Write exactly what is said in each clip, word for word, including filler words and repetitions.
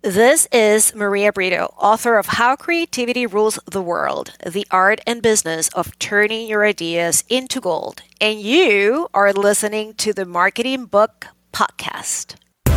This is Maria Brito, author of How Creativity Rules the World, the art and business of turning your ideas into gold. And you are listening to the Marketing Book Podcast.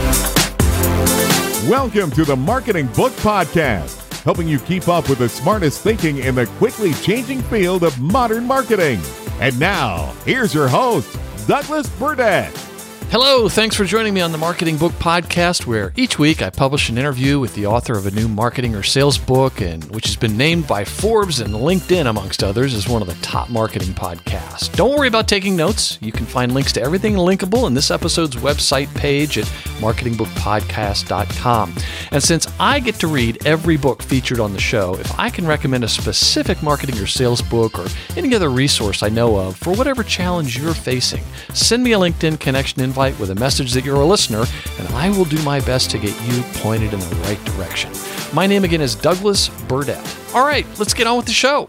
Welcome to the Marketing Book Podcast, helping you keep up with the smartest thinking in the quickly changing field of modern marketing. And now, here's your host, Douglas Burdett. Hello, thanks for joining me on the Marketing Book Podcast, where each week I publish an interview with the author of a new marketing or sales book, and which has been named by Forbes and LinkedIn, amongst others, as one of the top marketing podcasts. Don't worry about taking notes. You can find links to everything linkable in this episode's website page at marketing book podcast dot com. And since I get to read every book featured on the show, if I can recommend a specific marketing or sales book or any other resource I know of for whatever challenge you're facing, send me a LinkedIn connection invite with a message that you're a listener, and I will do my best to get you pointed in the right direction. My name again is Douglas Burdett. All right, let's get on with the show.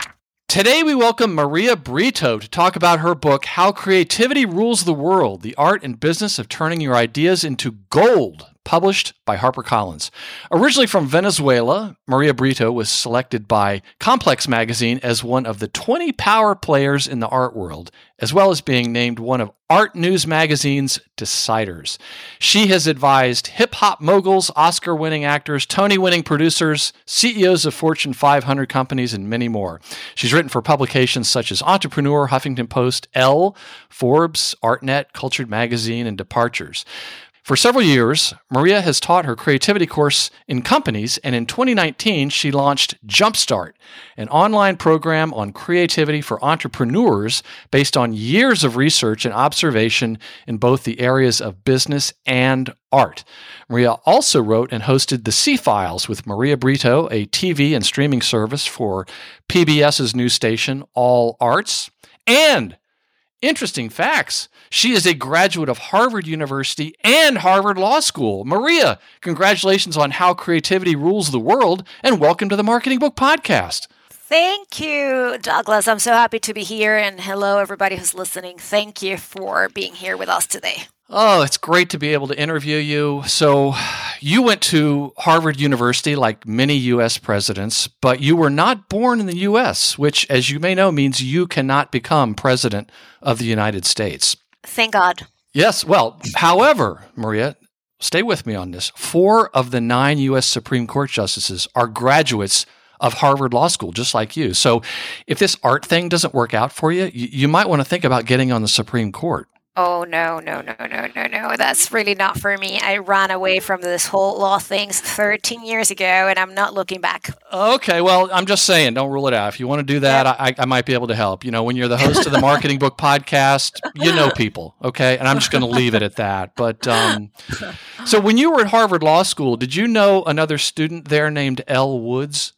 Today we welcome Maria Brito to talk about her book, How Creativity Rules the World, the art and business of turning your ideas into gold, published by HarperCollins. Originally from Venezuela, Maria Brito was selected by Complex Magazine as one of the twenty power players in the art world, as well as being named one of Art News Magazine's deciders. She has advised hip-hop moguls, Oscar-winning actors, Tony-winning producers, C E Os of Fortune five hundred companies, and many more. She's written for publications such as Entrepreneur, Huffington Post, Elle, Forbes, ArtNet, Cultured Magazine, and Departures. For several years, Maria has taught her creativity course in companies, and in twenty nineteen, she launched Jumpstart, an online program on creativity for entrepreneurs based on years of research and observation in both the areas of business and art. Maria also wrote and hosted The C-Files with Maria Brito, a T V and streaming service for PBS's news station, All Arts. And interesting facts, she is a graduate of Harvard University and Harvard Law School. Maria, congratulations on How Creativity Rules the World, and welcome to the Marketing Book Podcast. Thank you, Douglas. I'm so happy to be here, and hello, everybody who's listening. Thank you for being here with us today. Oh, it's great to be able to interview you. So you went to Harvard University like many U S presidents, but you were not born in the U S, which, as you may know, means you cannot become president of the United States. Thank God. Yes. Well, however, Maria, stay with me on this. Four of the nine U S Supreme Court justices are graduates of Harvard Law School, just like you. So if this art thing doesn't work out for you, you, you might want to think about getting on the Supreme Court. Oh, no, no, no, no, no, no. That's really not for me. I ran away from this whole law things thirteen years ago, and I'm not looking back. Okay, well, I'm just saying, don't rule it out. If you want to do that, yep. I, I might be able to help. You know, when you're the host of the Marketing Book Podcast, you know people, okay? And I'm just going to leave it at that. But um, so when you were at Harvard Law School, did you know another student there named Elle Woods?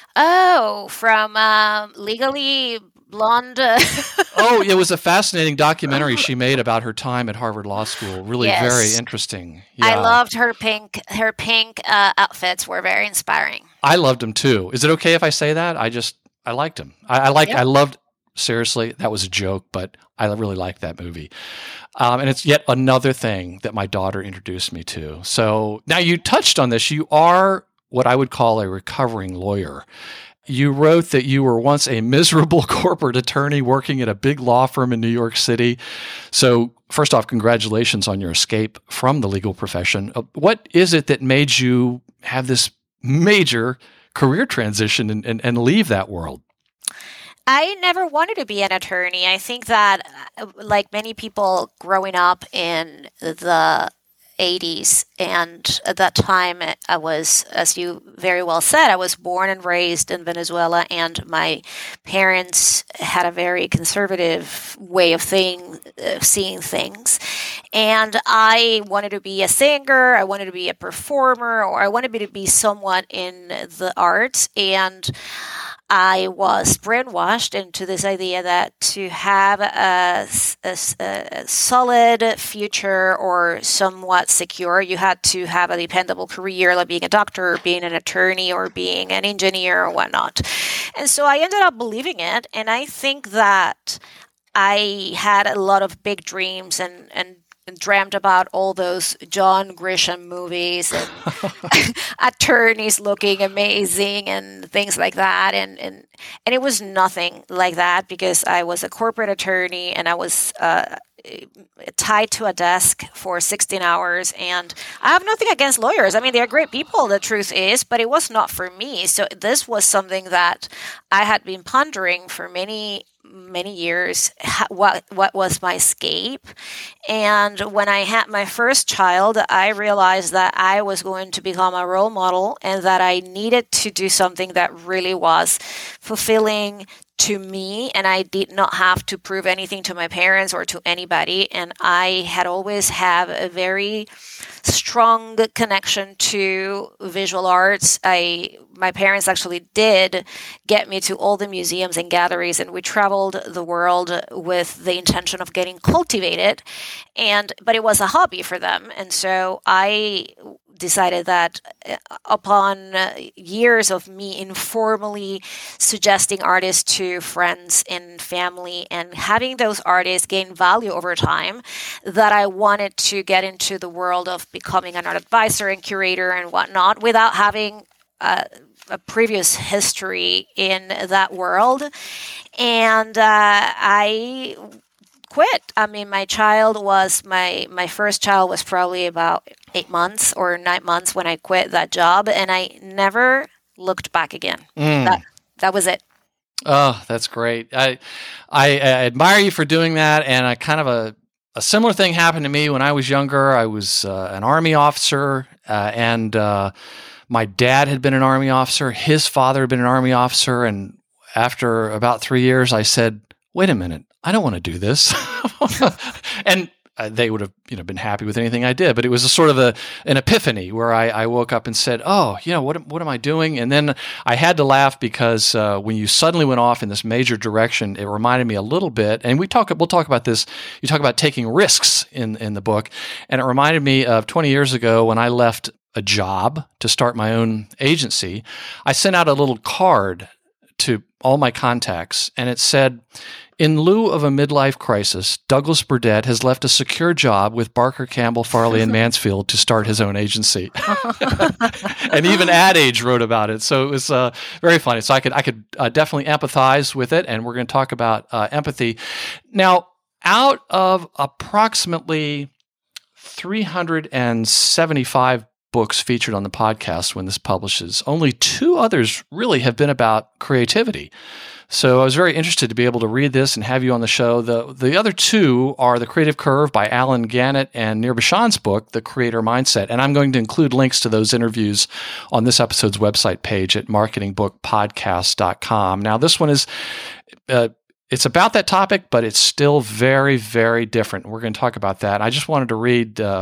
Oh, from um, Legally Blonde. Oh, it was a fascinating documentary she made about her time at Harvard Law School. Really yes. Very interesting. Yeah. I loved her pink. Her pink uh, outfits were very inspiring. I loved them too. Is it okay if I say that? I just I liked them. I, I like. Yep. I loved. Seriously, that was a joke, but I really liked that movie. Um, and it's yet another thing that my daughter introduced me to. So now you touched on this. You are what I would call a recovering lawyer. You wrote that you were once a miserable corporate attorney working at a big law firm in New York City. So first off, congratulations on your escape from the legal profession. What is it that made you have this major career transition and, and, and leave that world? I never wanted to be an attorney. I think that, like many people growing up in the eighties, and at that time I was, as you very well said, I was born and raised in Venezuela, and my parents had a very conservative way of thing, uh, seeing things, and I wanted to be a singer, I wanted to be a performer, or I wanted to be someone in the arts, and I was brainwashed into this idea that to have a, a, a solid future or somewhat secure, you had to have a dependable career, like being a doctor, or being an attorney, or being an engineer, or whatnot. And so I ended up believing it, and I think that I had a lot of big dreams and, and dreamt about all those John Grisham movies and attorneys looking amazing and things like that. And, and, and it was nothing like that because I was a corporate attorney and I was uh, tied to a desk for sixteen hours. And I have nothing against lawyers. I mean, they're great people, the truth is, but it was not for me. So this was something that I had been pondering for many many years. What what was my escape? And when I had my first child, I realized that I was going to become a role model and that I needed to do something that really was fulfilling to me, and I did not have to prove anything to my parents or to anybody. And I had always had a very strong connection to visual arts. I my parents actually did get me to all the museums and galleries, and we traveled the world with the intention of getting cultivated. And but it was a hobby for them, and so I decided that upon years of me informally suggesting artists to friends and family and having those artists gain value over time, that I wanted to get into the world of becoming an art advisor and curator and whatnot without having a, a previous history in that world. And uh, I quit. I mean, my child was, my, my first child was probably about eight months or nine months when I quit that job, and I never looked back again. Mm. That, that was it. Oh, that's great. I, I, I admire you for doing that. And I kind of a, a similar thing happened to me when I was younger. I was uh, an Army officer, uh, and uh, my dad had been an Army officer. His father had been an Army officer. And after about three years, I said, wait a minute, I don't want to do this. And uh, they would have, you know, been happy with anything I did. But it was a sort of a, an epiphany where I, I woke up and said, oh, you know, what, what am I doing? And then I had to laugh because uh, when you suddenly went off in this major direction, it reminded me a little bit. And we talk, we'll talk about this. You talk about taking risks in, in the book. And it reminded me of twenty years ago when I left a job to start my own agency. I sent out a little card to all my contacts, and it said, in lieu of a midlife crisis, Douglas Burdett has left a secure job with Barker, Campbell, Farley, and Mansfield to start his own agency. And even Ad Age wrote about it. So it was uh, very funny. So I could I could uh, definitely empathize with it, and we're going to talk about uh, empathy. Now, out of approximately three hundred seventy-five books featured on the podcast when this publishes, only two others really have been about creativity. So I was very interested to be able to read this and have you on the show. The the other two are The Creative Curve by Alan Gannett and Nir Bashan's book, The Creator Mindset. And I'm going to include links to those interviews on this episode's website page at marketing book podcast dot com. Now, this one is uh, it's about that topic, but it's still very, very different. We're going to talk about that. I just wanted to read uh,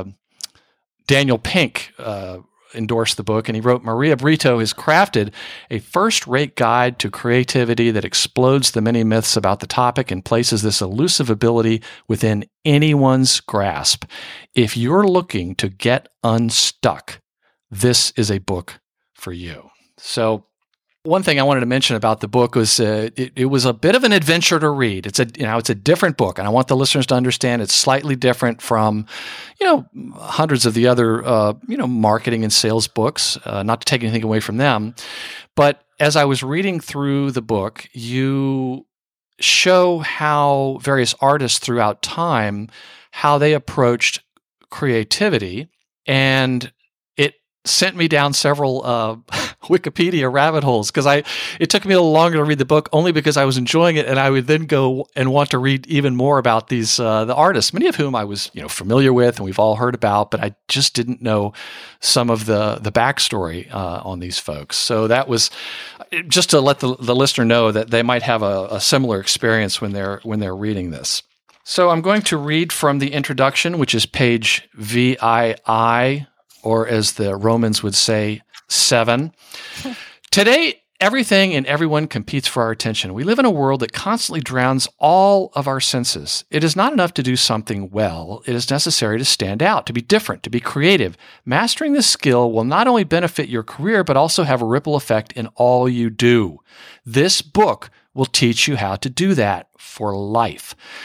Daniel Pink uh, endorsed the book, and he wrote, Maria Brito has crafted a first-rate guide to creativity that explodes the many myths about the topic and places this elusive ability within anyone's grasp. If you're looking to get unstuck, this is a book for you. So one thing I wanted to mention about the book was uh, it, it was a bit of an adventure to read. It's a you know it's a different book, and I want the listeners to understand it's slightly different from you know hundreds of the other uh, you know marketing and sales books. Uh, not to take anything away from them, but as I was reading through the book, you show how various artists throughout time how they approached creativity, and it sent me down several uh, Wikipedia rabbit holes because I it took me a little longer to read the book only because I was enjoying it, and I would then go and want to read even more about these uh, the artists, many of whom I was you know familiar with and we've all heard about, but I just didn't know some of the the backstory uh, on these folks. So that was just to let the, the listener know that they might have a, a similar experience when they're when they're reading this. So I'm going to read from the introduction, which is page V I I, or as the Romans would say, seven. Today, everything and everyone competes for our attention. We live in a world that constantly drowns all of our senses. It is not enough to do something well. It is necessary to stand out, to be different, to be creative. Mastering this skill will not only benefit your career, but also have a ripple effect in all you do. This book will teach you how to do that for life.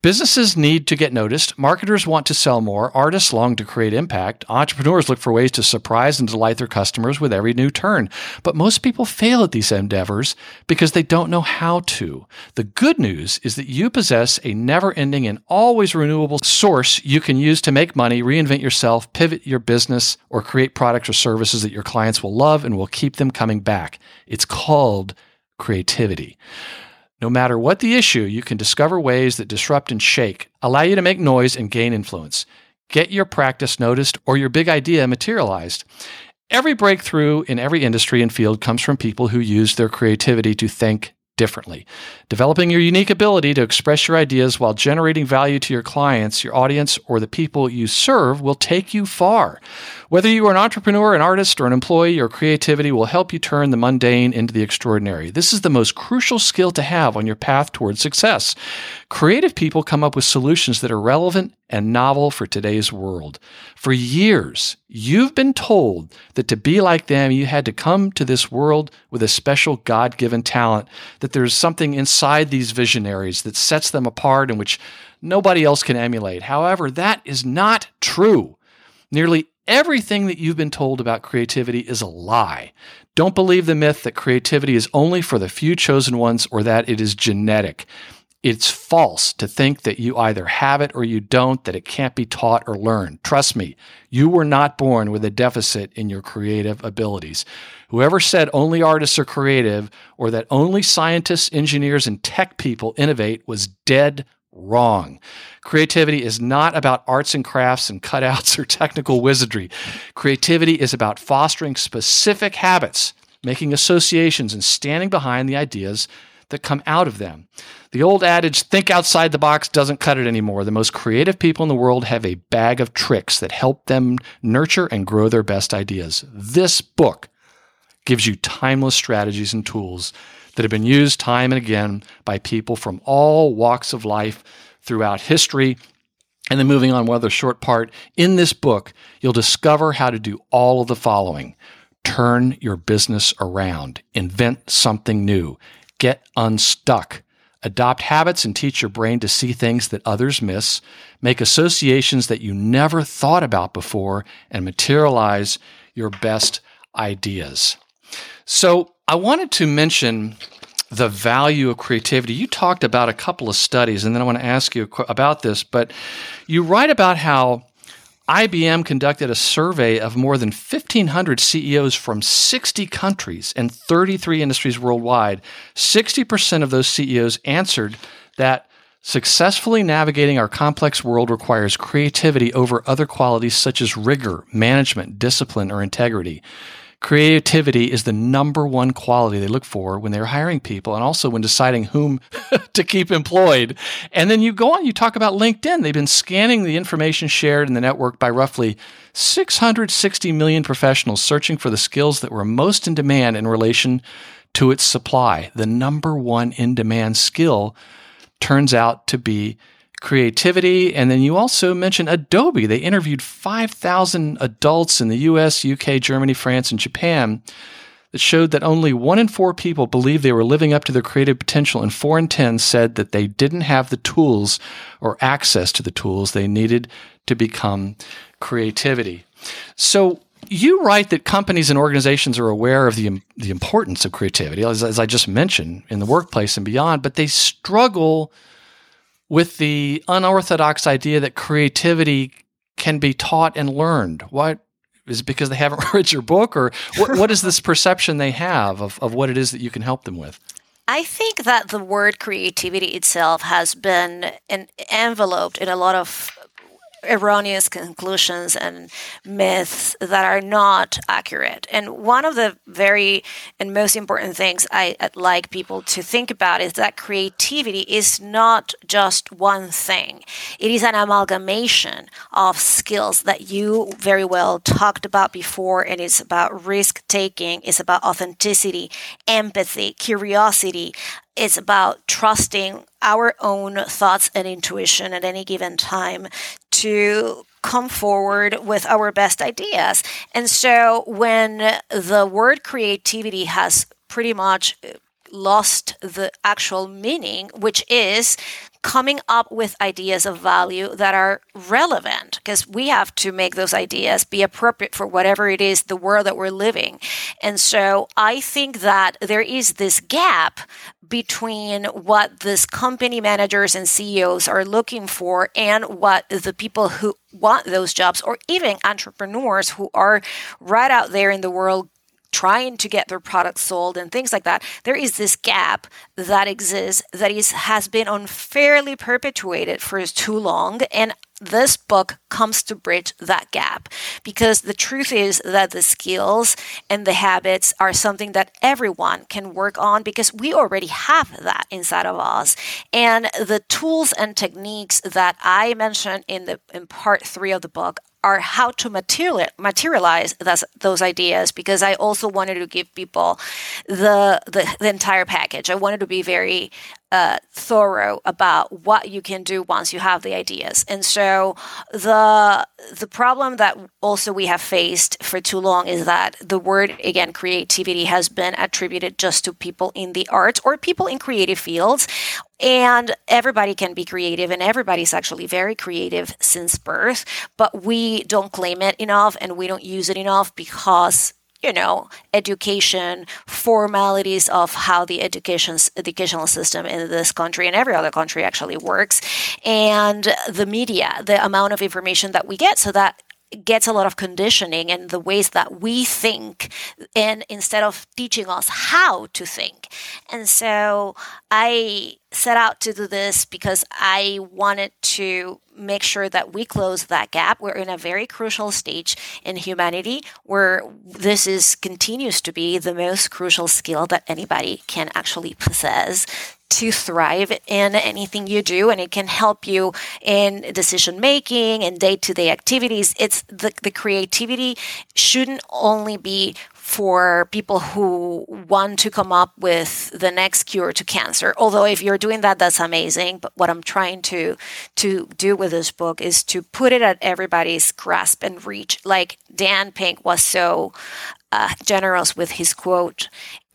Businesses need to get noticed. Marketers want to sell more. Artists long to create impact. Entrepreneurs look for ways to surprise and delight their customers with every new turn. But most people fail at these endeavors because they don't know how to. The good news is that you possess a never-ending and always renewable source you can use to make money, reinvent yourself, pivot your business, or create products or services that your clients will love and will keep them coming back. It's called creativity. No matter what the issue, you can discover ways that disrupt and shake, allow you to make noise and gain influence. Get your practice noticed or your big idea materialized. Every breakthrough in every industry and field comes from people who use their creativity to think differently. Developing your unique ability to express your ideas while generating value to your clients, your audience, or the people you serve will take you far. Whether you are an entrepreneur, an artist, or an employee, your creativity will help you turn the mundane into the extraordinary. This is the most crucial skill to have on your path towards success. Creative people come up with solutions that are relevant and novel for today's world. For years, you've been told that to be like them, you had to come to this world with a special God-given talent, that there's something inside these visionaries that sets them apart and which nobody else can emulate. However, that is not true. Nearly everything that you've been told about creativity is a lie. Don't believe the myth that creativity is only for the few chosen ones or that it is genetic. It's false to think that you either have it or you don't, that it can't be taught or learned. Trust me, you were not born with a deficit in your creative abilities. Whoever said only artists are creative or that only scientists, engineers, and tech people innovate was dead wrong. Creativity is not about arts and crafts and cutouts or technical wizardry. Creativity is about fostering specific habits, making associations, and standing behind the ideas that come out of them. The old adage, think outside the box, doesn't cut it anymore. The most creative people in the world have a bag of tricks that help them nurture and grow their best ideas. This book gives you timeless strategies and tools that have been used time and again by people from all walks of life throughout history. And then moving on, one other short part, in this book, you'll discover how to do all of the following. Turn your business around. Invent something new. Get unstuck. Adopt habits and teach your brain to see things that others miss. Make associations that you never thought about before and materialize your best ideas. So I wanted to mention the value of creativity. You talked about a couple of studies, and then I want to ask you about this, but you write about how I B M conducted a survey of more than fifteen hundred C E Os from sixty countries and thirty-three industries worldwide. sixty percent of those C E Os answered that successfully navigating our complex world requires creativity over other qualities such as rigor, management, discipline, or integrity. Creativity is the number one quality they look for when they're hiring people and also when deciding whom to keep employed. And then you go on, you talk about LinkedIn. They've been scanning the information shared in the network by roughly six hundred sixty million professionals searching for the skills that were most in demand in relation to its supply. The number one in-demand skill turns out to be creativity. And then you also mentioned Adobe. They interviewed five thousand adults in the U S, U K, Germany, France, and Japan that showed that only one in four people believed they were living up to their creative potential, and four in ten said that they didn't have the tools or access to the tools they needed to become creativity. So you write that companies and organizations are aware of the, the importance of creativity, as, as I just mentioned, in the workplace and beyond, but they struggle with the unorthodox idea that creativity can be taught and learned. What is it, because they haven't read your book, or what, what is this perception they have of, of what it is that you can help them with? I think that the word creativity itself has been en- enveloped in a lot of erroneous conclusions and myths that are not accurate. And one of the very and most important things I, I'd like people to think about is that creativity is not just one thing. It is an amalgamation of skills that you very well talked about before, and it's about risk-taking, it's about authenticity, empathy, curiosity. It's about trusting our own thoughts and intuition at any given time to come forward with our best ideas. And so when the word creativity has pretty much lost the actual meaning, which is coming up with ideas of value that are relevant, because we have to make those ideas be appropriate for whatever it is, the world that we're living. And so I think that there is this gap between what these company managers and C E Os are looking for and what the people who want those jobs, or even entrepreneurs who are right out there in the world trying to get their products sold and things like that. There is this gap that exists that is has been unfairly perpetuated for too long, and this book comes to bridge that gap, because the truth is that the skills and the habits are something that everyone can work on, because we already have that inside of us. And the tools and techniques that I mentioned in the in part three of the book are how to material, materialize those, those ideas, because I also wanted to give people the, the, the entire package. I wanted to be very uh, thorough about what you can do once you have the ideas. And so the the problem that also we have faced for too long is that the word, again, creativity, has been attributed just to people in the arts or people in creative fields. And everybody can be creative, and everybody's actually very creative since birth, but we don't claim it enough and we don't use it enough because, you know, education, formalities of how the education, educational system in this country and every other country actually works, and the media, the amount of information that we get, so that gets a lot of conditioning in the ways that we think, and instead of teaching us how to think. And so I set out to do this because I wanted to make sure that we close that gap. We're in a very crucial stage in humanity where this is continues to be the most crucial skill that anybody can actually possess to thrive in anything you do, and it can help you in decision making and day-to-day activities. It's the, the creativity shouldn't only be for people who want to come up with the next cure to cancer. Although if you're doing that, that's amazing. But what I'm trying to to do with this book is to put it at everybody's grasp and reach. Like Dan Pink was so uh, generous with his quote,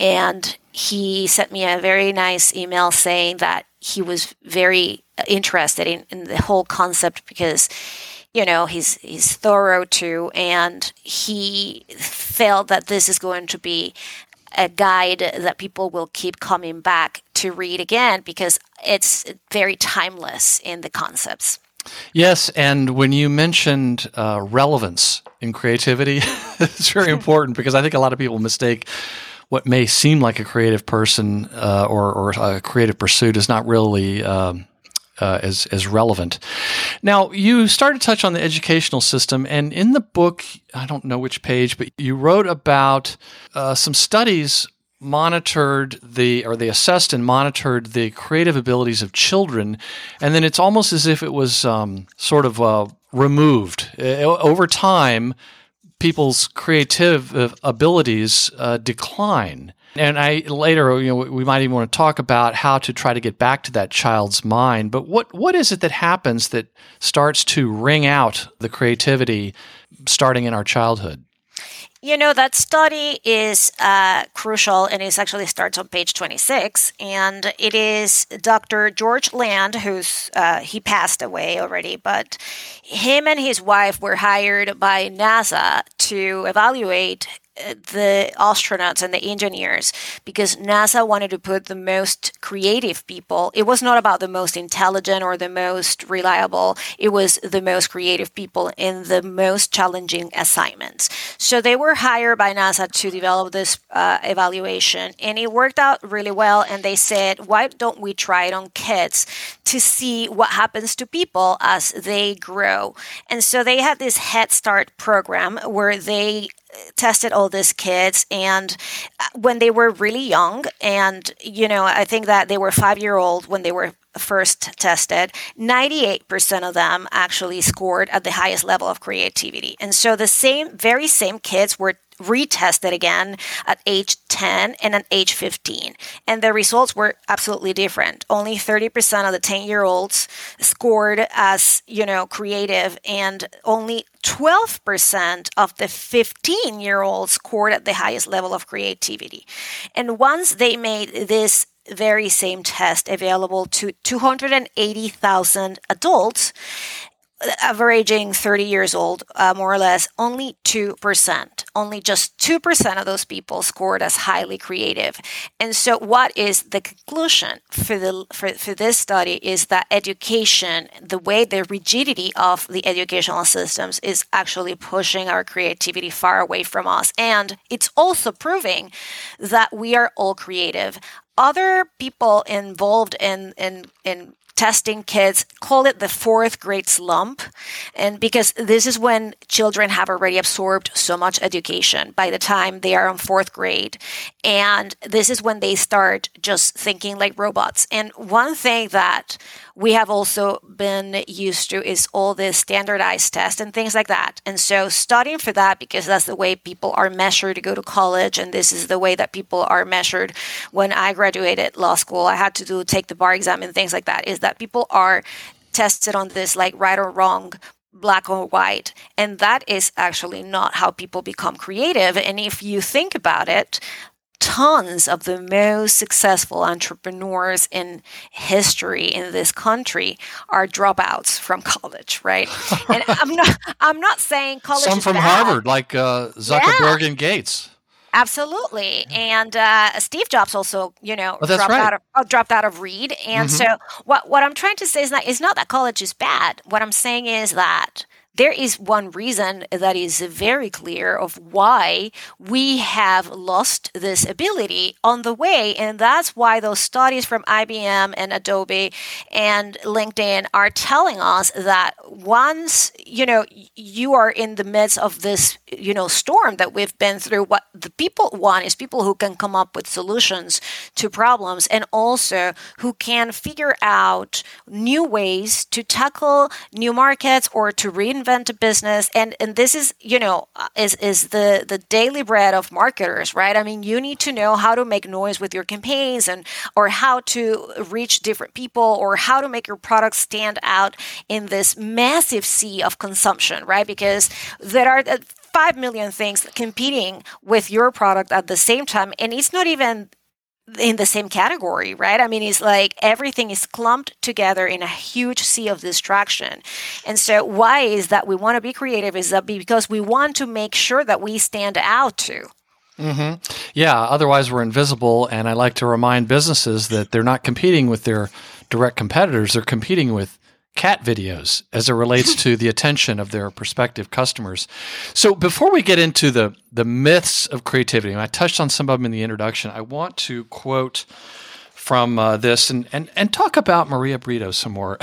and he sent me a very nice email saying that he was very interested in, in the whole concept because, you know, he's he's thorough too, and he felt that this is going to be a guide that people will keep coming back to read again because it's very timeless in the concepts. Yes, and when you mentioned uh, relevance in creativity, it's very important because I think a lot of people mistake what may seem like a creative person uh, or, or a creative pursuit is not really um, uh, as, as relevant. Now, you started to touch on the educational system, and in the book, I don't know which page, but you wrote about uh, some studies monitored the, or they assessed and monitored the creative abilities of children, and then it's almost as if it was um, sort of uh, removed. Uh, over time, people's creative abilities uh, decline. And I later, you know, we might even want to talk about how to try to get back to that child's mind. But what what is it that happens that starts to wring out the creativity starting in our childhood? You know, that study is uh, crucial, and it actually starts on page twenty-six, and it is Doctor George Land, who's, uh, he passed away already, but him and his wife were hired by NASA to evaluate the astronauts and the engineers because NASA wanted to put the most creative people. It was not about the most intelligent or the most reliable. It was the most creative people in the most challenging assignments. So they were hired by NASA to develop this uh, evaluation, and it worked out really well. And they said, why don't we try it on kids to see what happens to people as they grow? And so they had this Head Start program where they tested all these kids, and when they were really young, and you know, I think that they were five year old when they were first tested, ninety-eight percent of them actually scored at the highest level of creativity. And so the same, very same kids were retested again at age ten and at age fifteen. And the results were absolutely different. Only thirty percent of the ten-year-olds scored as, you know, creative, and only twelve percent of the fifteen-year-olds scored at the highest level of creativity. And once they made this very same test available to two hundred eighty thousand adults, averaging thirty years old, uh, more or less, only two percent. Only just two percent of those people scored as highly creative. And so what is the conclusion for the for, for this study is that education, the way the rigidity of the educational systems is actually pushing our creativity far away from us. And it's also proving that we are all creative. Other people involved in in in testing kids call it the fourth grade slump. And because this is when children have already absorbed so much education by the time they are in fourth grade. And this is when they start just thinking like robots. And one thing that we have also been used to is all the standardized tests and things like that. And so studying for that, because that's the way people are measured to go to college, and this is the way that people are measured. When I graduated law school, I had to do take the bar exam and things like that, is that people are tested on this like right or wrong, black or white. And that is actually not how people become creative. And if you think about it, tons of the most successful entrepreneurs in history in this country are dropouts from college, right? And I'm not I'm not saying college Some is from bad. Harvard, like uh, Zuckerberg yeah. and Gates. Absolutely. And uh, Steve Jobs also, you know, oh, that's dropped, right. out of, uh, dropped out of Reed. And mm-hmm. so what, what I'm trying to say is that it's not that college is bad. What I'm saying is that there is one reason that is very clear of why we have lost this ability on the way. And that's why those studies from I B M and Adobe and LinkedIn are telling us that once, you know, you are in the midst of this, you know, storm that we've been through, what the people want is people who can come up with solutions to problems and also who can figure out new ways to tackle new markets or to reinvent a business. And and this is, you know, is is the the daily bread of marketers, right? I mean, you need to know how to make noise with your campaigns and or how to reach different people or how to make your product stand out in this massive sea of consumption, right? Because there are five million things competing with your product at the same time, and it's not even in the same category, right? I mean, it's like everything is clumped together in a huge sea of distraction. And so why is that we want to be creative is that because we want to make sure that we stand out too. Mm-hmm. Yeah, otherwise we're invisible. And I like to remind businesses that they're not competing with their direct competitors. They're competing with cat videos as it relates to the attention of their prospective customers. So before we get into the, the myths of creativity, and I touched on some of them in the introduction, I want to quote from uh, this and, and, and talk about Maria Brito some more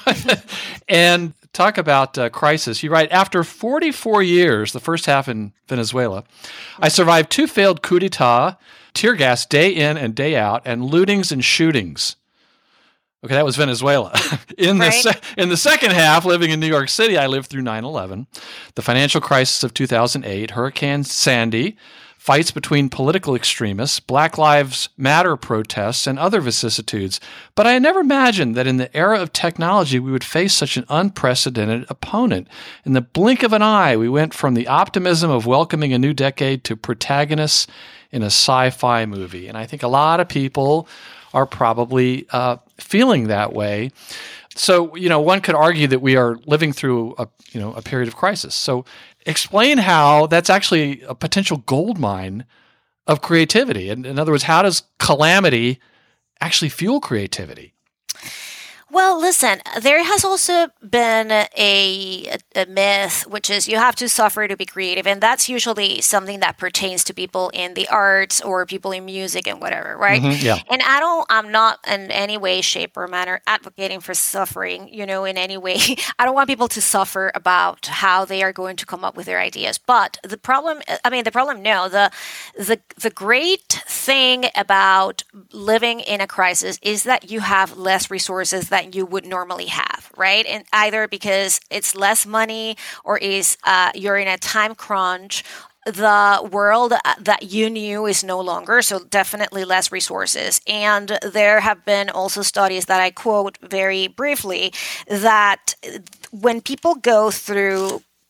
and talk about uh, crisis. You write, after forty-four years, the first half in Venezuela, I survived two failed coup d'etat, tear gas day in and day out, and lootings and shootings. Okay, that was Venezuela. In right. the se- in the second half, living in New York City, I lived through nine eleven, the financial crisis of two thousand eight, Hurricane Sandy, fights between political extremists, Black Lives Matter protests, and other vicissitudes. But I never imagined that in the era of technology, we would face such an unprecedented opponent. In the blink of an eye, we went from the optimism of welcoming a new decade to protagonists in a sci-fi movie. And I think a lot of people are probably uh, feeling that way. So, you know, one could argue that we are living through a, you know, a period of crisis. So explain how that's actually a potential gold mine of creativity. In, in other words, how does calamity actually fuel creativity? Well, listen, there has also been a, a myth, which is you have to suffer to be creative. And that's usually something that pertains to people in the arts or people in music and whatever, right? Mm-hmm, yeah. And I don't, I'm not in any way, shape, or manner advocating for suffering, you know, in any way. I don't want people to suffer about how they are going to come up with their ideas. But the problem, I mean, the problem, no, the, the, the great thing about living in a crisis is that you have less resources that you would normally have, right? And either because it's less money or is uh, you're in a time crunch, the world that you knew is no longer, so definitely less resources. And there have been also studies that I quote very briefly that when people go through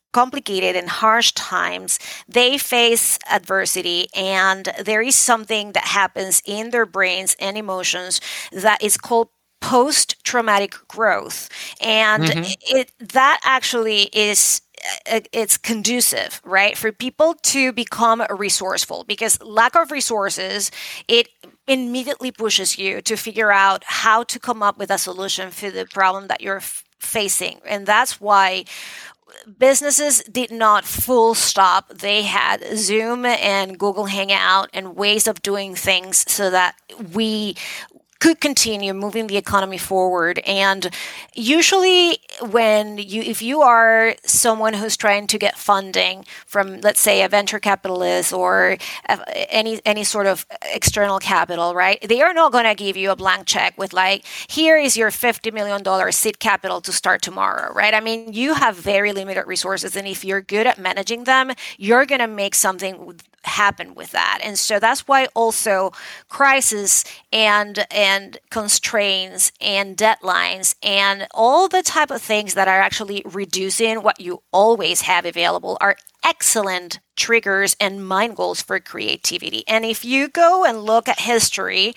complicated and harsh times, they face adversity, and there is something that happens in their brains and emotions that is called post-traumatic growth. And mm-hmm. it that actually is it's conducive, right, for people to become resourceful, because lack of resources, it immediately pushes you to figure out how to come up with a solution for the problem that you're f- facing. And that's why businesses did not full stop. They had Zoom and Google Hangout and ways of doing things so that we could continue moving the economy forward. And usually when you, if you are someone who's trying to get funding from, let's say, a venture capitalist or any any sort of external capital, right? They are not going to give you a blank check with like, here is your fifty million dollars seed capital to start tomorrow, right? I mean, you have very limited resources. And if you're good at managing them, you're going to make something happen with that. And so that's why also crisis and and constraints and deadlines and all the type of things that are actually reducing what you always have available are excellent triggers and mind goals for creativity. And if you go and look at history,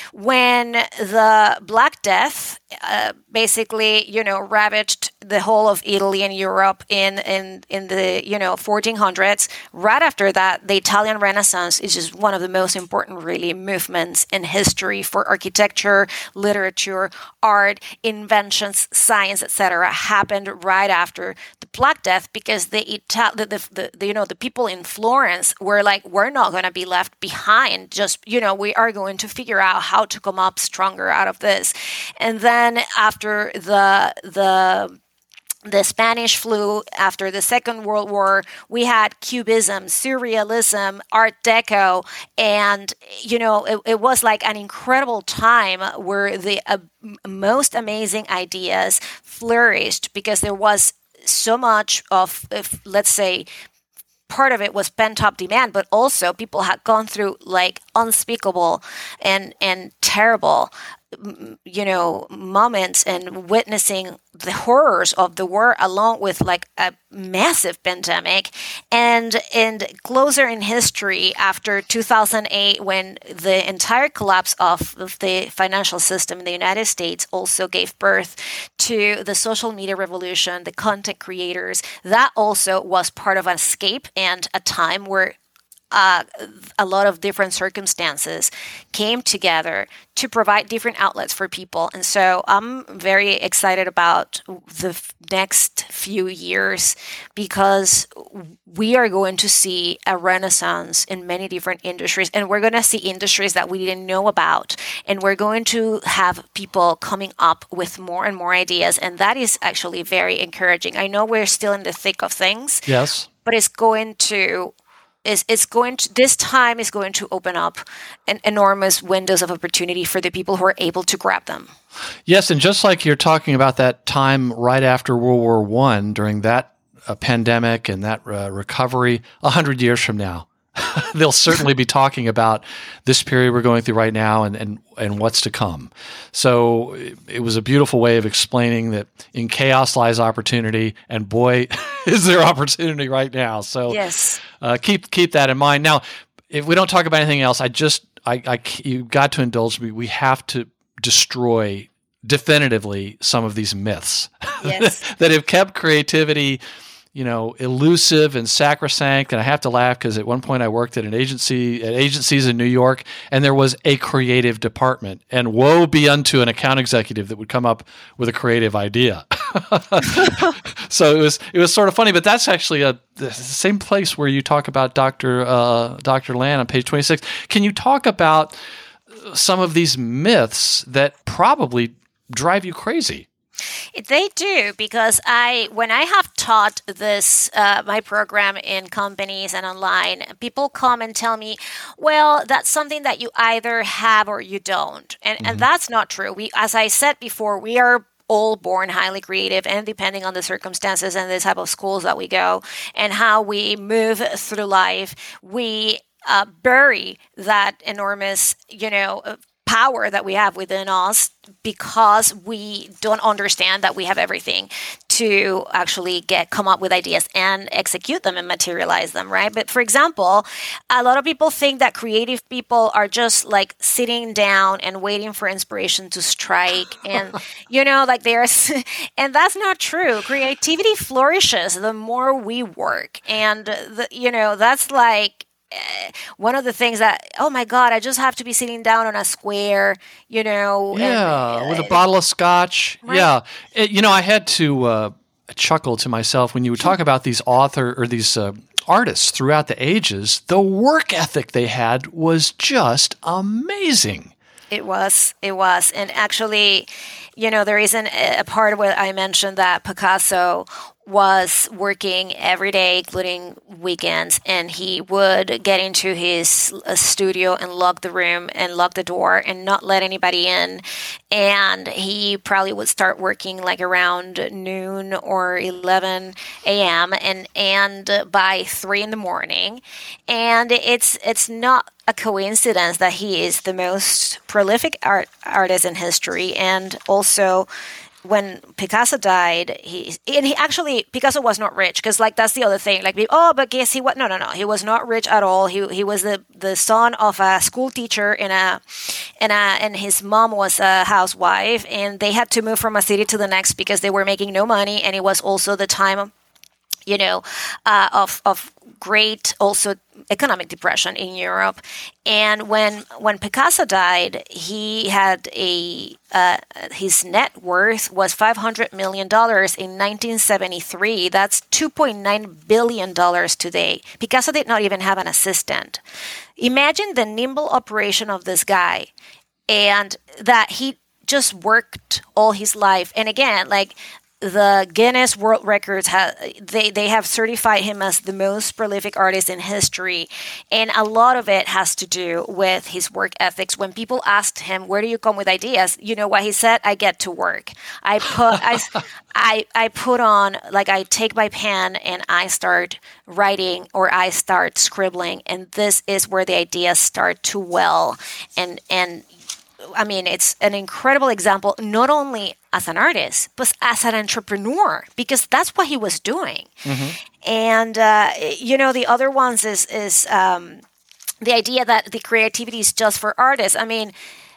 when the Black Death uh, basically, you know, ravaged the whole of Italy and Europe in, in, in the, you know, fourteen hundreds, right after that, the Italian Renaissance is just one of the most important, really, movements in history for architecture, literature, art, inventions, science, et cetera, happened right after the Black Death, because the, Ita- the, the, the, the you know, the people in Florence were like, we're not going to be left behind. Just, you know, we are going to figure out how to come up stronger out of this. And then after the the the Spanish flu, after the Second World War, we had Cubism, Surrealism, Art Deco, and, you know, it, it was like an incredible time where the uh, most amazing ideas flourished, because there was so much of, if, let's say, part of it was pent-up demand, but also people had gone through like unspeakable and and terrible, you know, moments, and witnessing the horrors of the war along with like a massive pandemic. And and closer in history, after two thousand eight, when the entire collapse of, of the financial system in the United States also gave birth to the social media revolution, the content creators, that also was part of an escape and a time where Uh, a lot of different circumstances came together to provide different outlets for people. And so I'm very excited about the f- next few years, because we are going to see a renaissance in many different industries, and we're going to see industries that we didn't know about, and we're going to have people coming up with more and more ideas. And that is actually very encouraging. I know we're still in the thick of things. Yes. But it's going to Is it's going to this time is going to open up an enormous windows of opportunity for the people who are able to grab them. Yes, and just like you're talking about that time right after World War One, during that uh, pandemic and that uh, recovery, a hundred years from now, they'll certainly be talking about this period we're going through right now and, and, and what's to come. So it, it was a beautiful way of explaining that in chaos lies opportunity, and boy, is there opportunity right now. So yes. uh, keep keep that in mind. Now, if we don't talk about anything else, I just I, I you got to indulge me. We have to destroy definitively some of these myths yes. that have kept creativity, you know, elusive and sacrosanct. And I have to laugh because at one point I worked at an agency, at agencies in New York, and there was a creative department. And woe be unto an account executive that would come up with a creative idea. So it was it was sort of funny, but that's actually a the same place where you talk about Doctor Uh, Doctor Land on page twenty-six. Can you talk about some of these myths that probably drive you crazy? They do, because I, when I have taught this, uh, my program in companies and online, people come and tell me, well, that's something that you either have or you don't. And, mm-hmm. and that's not true. We, as I said before, we are all born highly creative, and depending on the circumstances and the type of schools that we go and how we move through life, we uh, bury that enormous, you know, power that we have within us, because we don't understand that we have everything to actually get come up with ideas and execute them and materialize them, right? But for example, a lot of people think that creative people are just like sitting down and waiting for inspiration to strike, and you know, like there's, and that's not true. Creativity flourishes the more we work, and the, you know, that's like one of the things that, oh my God, I just have to be sitting down on a square, you know. Yeah, and, with a bottle of scotch. Right. Yeah. It, you know, I had to uh, chuckle to myself when you would talk about these author or these uh, artists throughout the ages. The work ethic they had was just amazing. It was, it was. And actually, you know, there isn't a part of what I mentioned that Picasso was working every day, including weekends, and he would get into his uh, studio and lock the room and lock the door and not let anybody in. And he probably would start working like around noon or eleven a.m. and and by three in the morning. And it's it's not a coincidence that he is the most prolific art artist in history, and also when Picasso died, he and he actually Picasso was not rich, because like that's the other thing. Like, oh, but guess he what? No, no, no. He was not rich at all. He he was the, the son of a school teacher in a, in a and his mom was a housewife, and they had to move from a city to the next because they were making no money, and it was also the time, you know, uh, of of great also economic depression in Europe. And when when Picasso died, he had a uh, his net worth was five hundred million dollars in nineteen seventy-three. That's two point nine billion dollars today. Picasso did not even have an assistant. Imagine the nimble operation of this guy, and that he just worked all his life. And again, like, the Guinness World Records have they, they have certified him as the most prolific artist in history, and a lot of it has to do with his work ethics. When people asked him, "Where do you come with ideas?" you know what he said? "I get to work. I put I, I I put on like I take my pen and I start writing or I start scribbling, and this is where the ideas start to well." And and I mean, it's an incredible example, not only as an artist, but as an entrepreneur, because that's what he was doing. Mm-hmm. And, uh, you know, the other ones is, is um, the idea that the creativity is just for artists. I mean,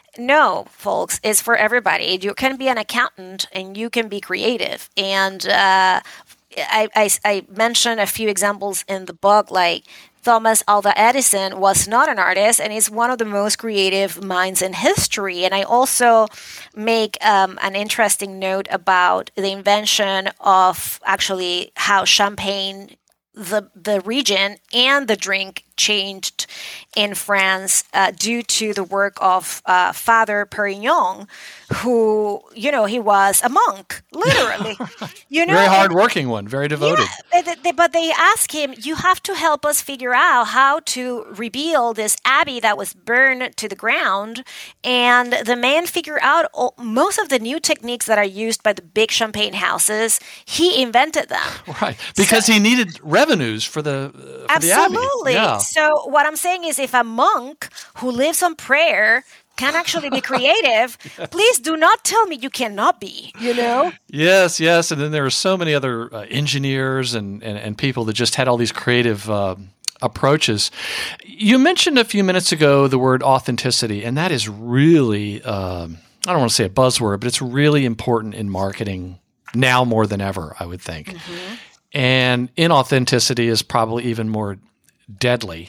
no, folks, it's for everybody. You can be an accountant and you can be creative. And uh, I, I, I mentioned a few examples in the book, like Thomas Alva Edison was not an artist, and is one of the most creative minds in history. And I also make um, an interesting note about the invention of actually how champagne, the the region and the drink, changed in France uh, due to the work of uh, Father Perignon, who, you know, he was a monk, literally. You know, very hardworking one, very devoted. Yeah, but they asked him, "You have to help us figure out how to rebuild this abbey that was burned to the ground." And the man figured out all, most of the new techniques that are used by the big champagne houses. He invented them, right? Because so, he needed revenues for the uh, for absolutely. The abbey. Yeah. So what I'm saying is, if a monk who lives on prayer can actually be creative, yes. Please do not tell me you cannot be, you know? Yes, yes. And then there are so many other uh, engineers and, and, and people that just had all these creative uh, approaches. You mentioned a few minutes ago the word authenticity, and that is really, um, I don't want to say a buzzword, but it's really important in marketing now more than ever, I would think. Mm-hmm. And inauthenticity is probably even more deadly.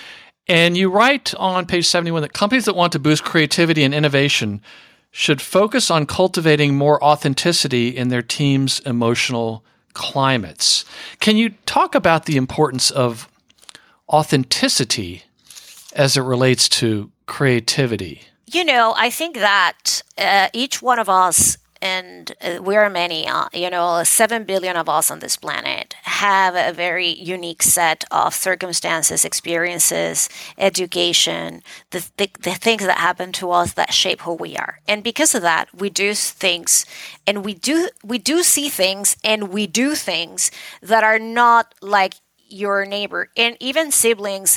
And you write on page seventy-one that companies that want to boost creativity and innovation should focus on cultivating more authenticity in their team's emotional climates. Can you talk about the importance of authenticity as it relates to creativity? You know, I think that uh, each one of us, and uh, we are many, uh, you know, seven billion of us on this planet, have a very unique set of circumstances, experiences, education, the, the, the things that happen to us that shape who we are. And because of that, we do things, and we do we do see things, and we do things that are not like your neighbor. And even siblings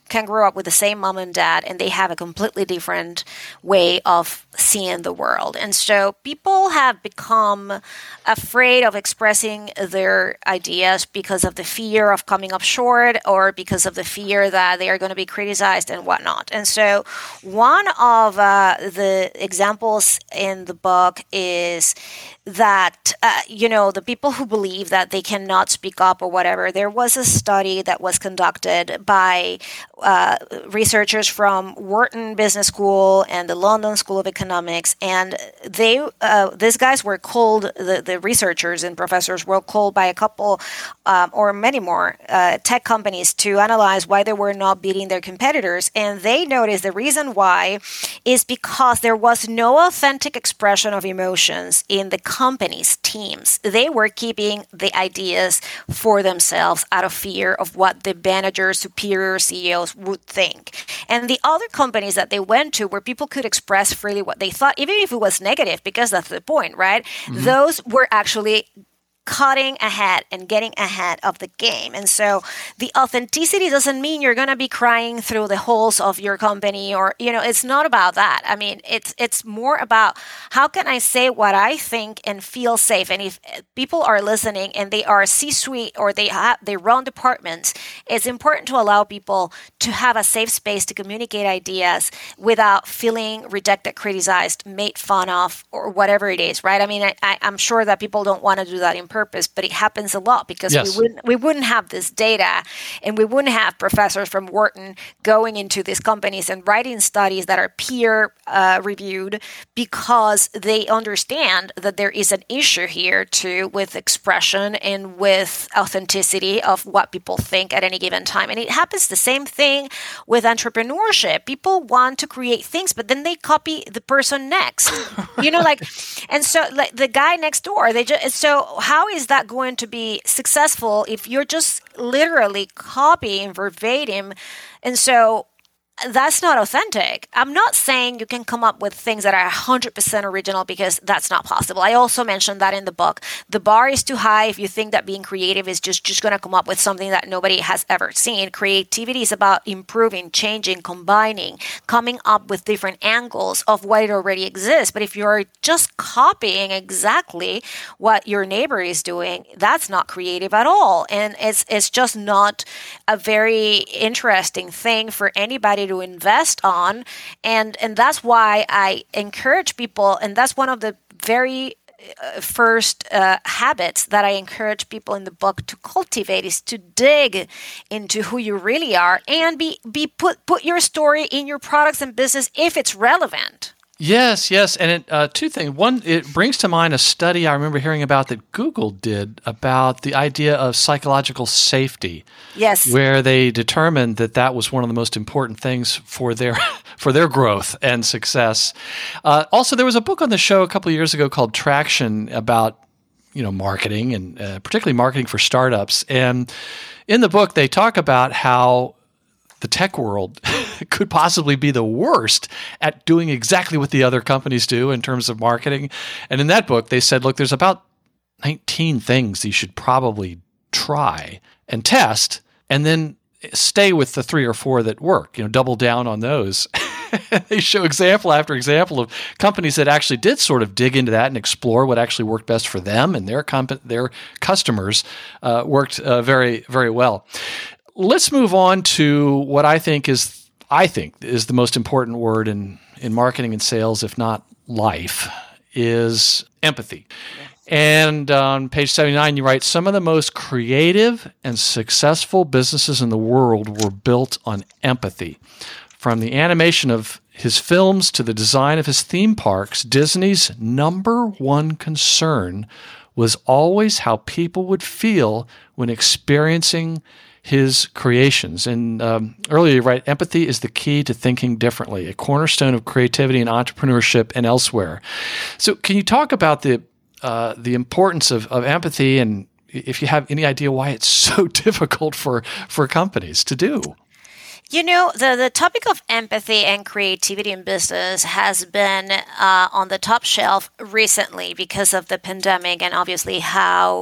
can grow up with the same mom and dad, and they have a completely different way of seeing the world. And so people have become afraid of expressing their ideas because of the fear of coming up short, or because of the fear that they are going to be criticized and whatnot. And so one of uh, the examples in the book is that, uh, you know, the people who believe that they cannot speak up or whatever, there was a study that was conducted by uh, researchers from Wharton Business School and the London School of Economics, and they, uh, these guys were called, the, the researchers and professors were called by a couple um, or many more uh, tech companies to analyze why they were not beating their competitors, and they noticed the reason why is because there was no authentic expression of emotions in the company's teams. They were keeping the ideas for themselves out of fear of what the managers, superior C E Os would think. And the other companies that they went to where people could express freely what they thought, even if it was negative, because that's the point, right? Mm-hmm. Those were actually cutting ahead and getting ahead of the game. And so the authenticity doesn't mean you're going to be crying through the halls of your company, or, you know, it's not about that. I mean, it's it's more about how can I say what I think and feel safe. And if people are listening and they are C-suite or they have they run departments, it's important to allow people to have a safe space to communicate ideas without feeling rejected, criticized, made fun of, or whatever it is, right? I mean, I, I, I'm sure that people don't want to do that in person. Purpose, but it happens a lot because yes. we wouldn't we wouldn't have this data, and we wouldn't have professors from Wharton going into these companies and writing studies that are peer uh, reviewed, because they understand that there is an issue here too with expression and with authenticity of what people think at any given time. And it happens the same thing with entrepreneurship. People want to create things, but then they copy the person next. You know, like, and so like the guy next door. They just so how is that going to be successful if you're just literally copying verbatim? And so that's not authentic. I'm not saying you can come up with things that are one hundred percent original, because that's not possible. I also mentioned that in the book. The bar is too high if you think that being creative is just, just going to come up with something that nobody has ever seen. Creativity is about improving, changing, combining, coming up with different angles of what it already exists. But if you're just copying exactly what your neighbor is doing, that's not creative at all. And it's it's just not a very interesting thing for anybody to invest on. And and that's why I encourage people, and that's one of the very uh, first uh, habits that I encourage people in the book to cultivate, is to dig into who you really are and be be put put your story in your products and business if it's relevant. Yes, yes. And it, uh, two things. One, it brings to mind a study I remember hearing about that Google did about the idea of psychological safety. Yes. Where they determined that that was one of the most important things for their for their growth and success. Uh, also, there was a book on the show a couple of years ago called Traction about, you know, marketing, and uh, particularly marketing for startups. And in the book, they talk about how the tech world could possibly be the worst at doing exactly what the other companies do in terms of marketing. And in that book, they said, look, there's about nineteen things you should probably try and test, and then stay with the three or four that work, you know, double down on those. They show example after example of companies that actually did sort of dig into that and explore what actually worked best for them and their comp- their customers uh, worked uh, very, very well. Let's move on to what I think is I think is the most important word in, in marketing and sales, if not life, is empathy. And on page seventy-nine, you write, some of the most creative and successful businesses in the world were built on empathy. From the animation of his films to the design of his theme parks, Disney's number one concern was always how people would feel when experiencing his creations. And um, earlier you write, empathy is the key to thinking differently, a cornerstone of creativity and entrepreneurship and elsewhere. So can you talk about the uh, the importance of, of empathy, and if you have any idea why it's so difficult for, for companies to do? You know, the, the topic of empathy and creativity in business has been uh, on the top shelf recently because of the pandemic and obviously how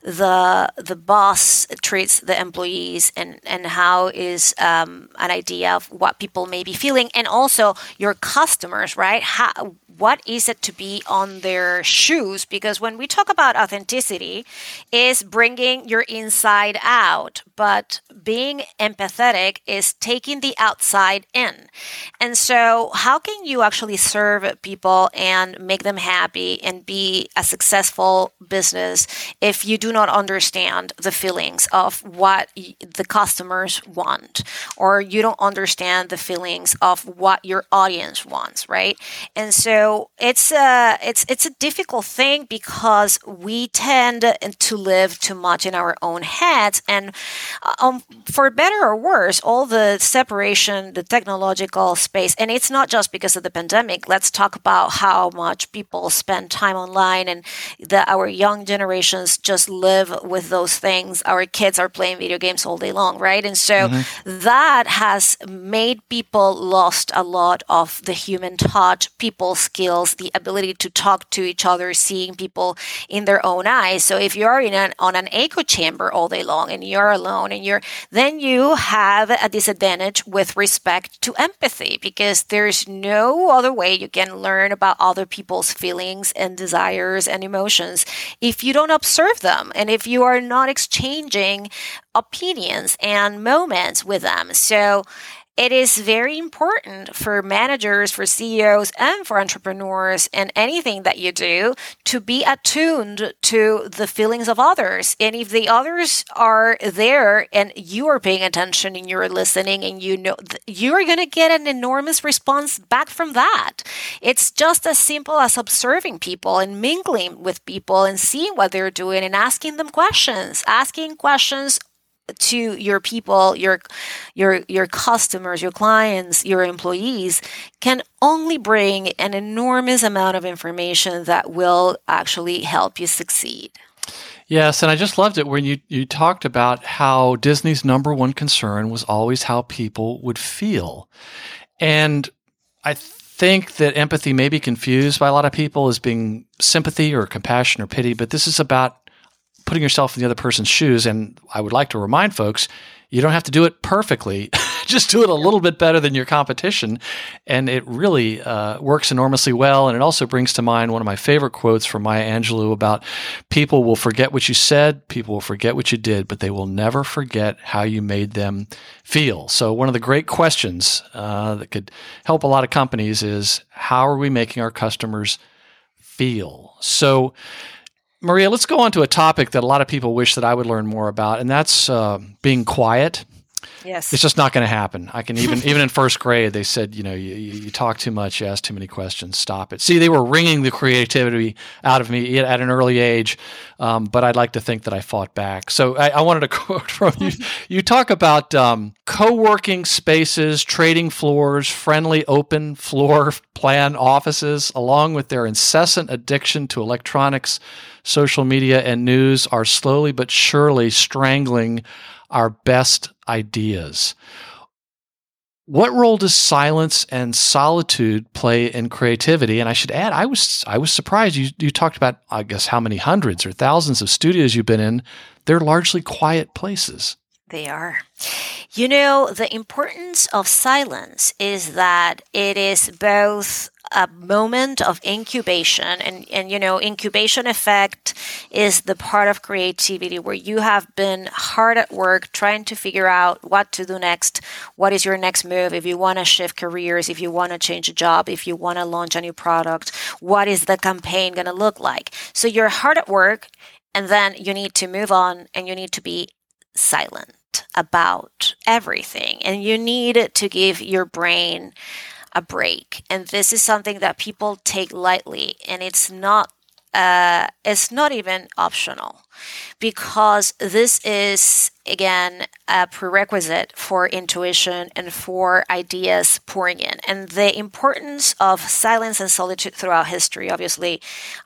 the the boss treats the employees and, and how is um, an idea of what people may be feeling, and also your customers, right? How, what is it to be on their shoes? Because when we talk about authenticity, is bringing your inside out, but being empathetic is taking the outside in. And so how can you actually serve people and make them happy and be a successful business if you do not understand the feelings of what the customers want, or you don't understand the feelings of what your audience wants, right? And so So it's a it's it's a difficult thing because we tend to live too much in our own heads, and um, for better or worse, all the separation, the technological space, and it's not just because of the pandemic. Let's talk about how much people spend time online, and that our young generations just live with those things. Our kids are playing video games all day long, right? And so mm-hmm. that has made people lost a lot of the human touch, people skills, the ability to talk to each other, seeing people in their own eyes. So if you're in an, on an echo chamber all day long and you're alone, and you're then you have a disadvantage with respect to empathy, because there's no other way you can learn about other people's feelings and desires and emotions if you don't observe them and if you are not exchanging opinions and moments with them. So it is very important for managers, for C E Os, and for entrepreneurs, and anything that you do, to be attuned to the feelings of others. And if the others are there and you are paying attention and you're listening, and you know, you're going to get an enormous response back from that. It's just as simple as observing people and mingling with people and seeing what they're doing and asking them questions, asking questions to your people, your your your customers, your clients, your employees, can only bring an enormous amount of information that will actually help you succeed. Yes, and I just loved it when you, you talked about how Disney's number one concern was always how people would feel. And I think that empathy may be confused by a lot of people as being sympathy or compassion or pity, but this is about putting yourself in the other person's shoes. And I would like to remind folks, you don't have to do it perfectly. Just do it a little bit better than your competition. And it really uh, works enormously well. And it also brings to mind one of my favorite quotes from Maya Angelou about people will forget what you said, people will forget what you did, but they will never forget how you made them feel. So one of the great questions uh, that could help a lot of companies is, how are we making our customers feel? So Maria, let's go on to a topic that a lot of people wish that I would learn more about, and that's uh, being quiet. Yes. It's just not going to happen. I can even even in first grade, they said, you know, you, you talk too much, you ask too many questions, stop it. See, they were wringing the creativity out of me at an early age, um, but I'd like to think that I fought back. So I, I wanted to quote from you. You talk about um, co-working spaces, trading floors, friendly open floor plan offices, along with their incessant addiction to electronics, social media, and news, are slowly but surely strangling our best ideas. What role does silence and solitude play in creativity? And I should add, I was I was surprised. You you talked about, I guess, how many hundreds or thousands of studios you've been in. They're largely quiet places. They are. You know, the importance of silence is that it is both a moment of incubation, and, and, you know, incubation effect is the part of creativity where you have been hard at work trying to figure out what to do next. What is your next move? If you want to shift careers, if you want to change a job, if you want to launch a new product, what is the campaign going to look like? So you're hard at work, and then you need to move on, and you need to be silent about everything, and you need to give your brain a break. And this is something that people take lightly, and it's not uh, it's not even optional. because this is, again, a prerequisite for intuition and for ideas pouring in. And the importance of silence and solitude throughout history, obviously,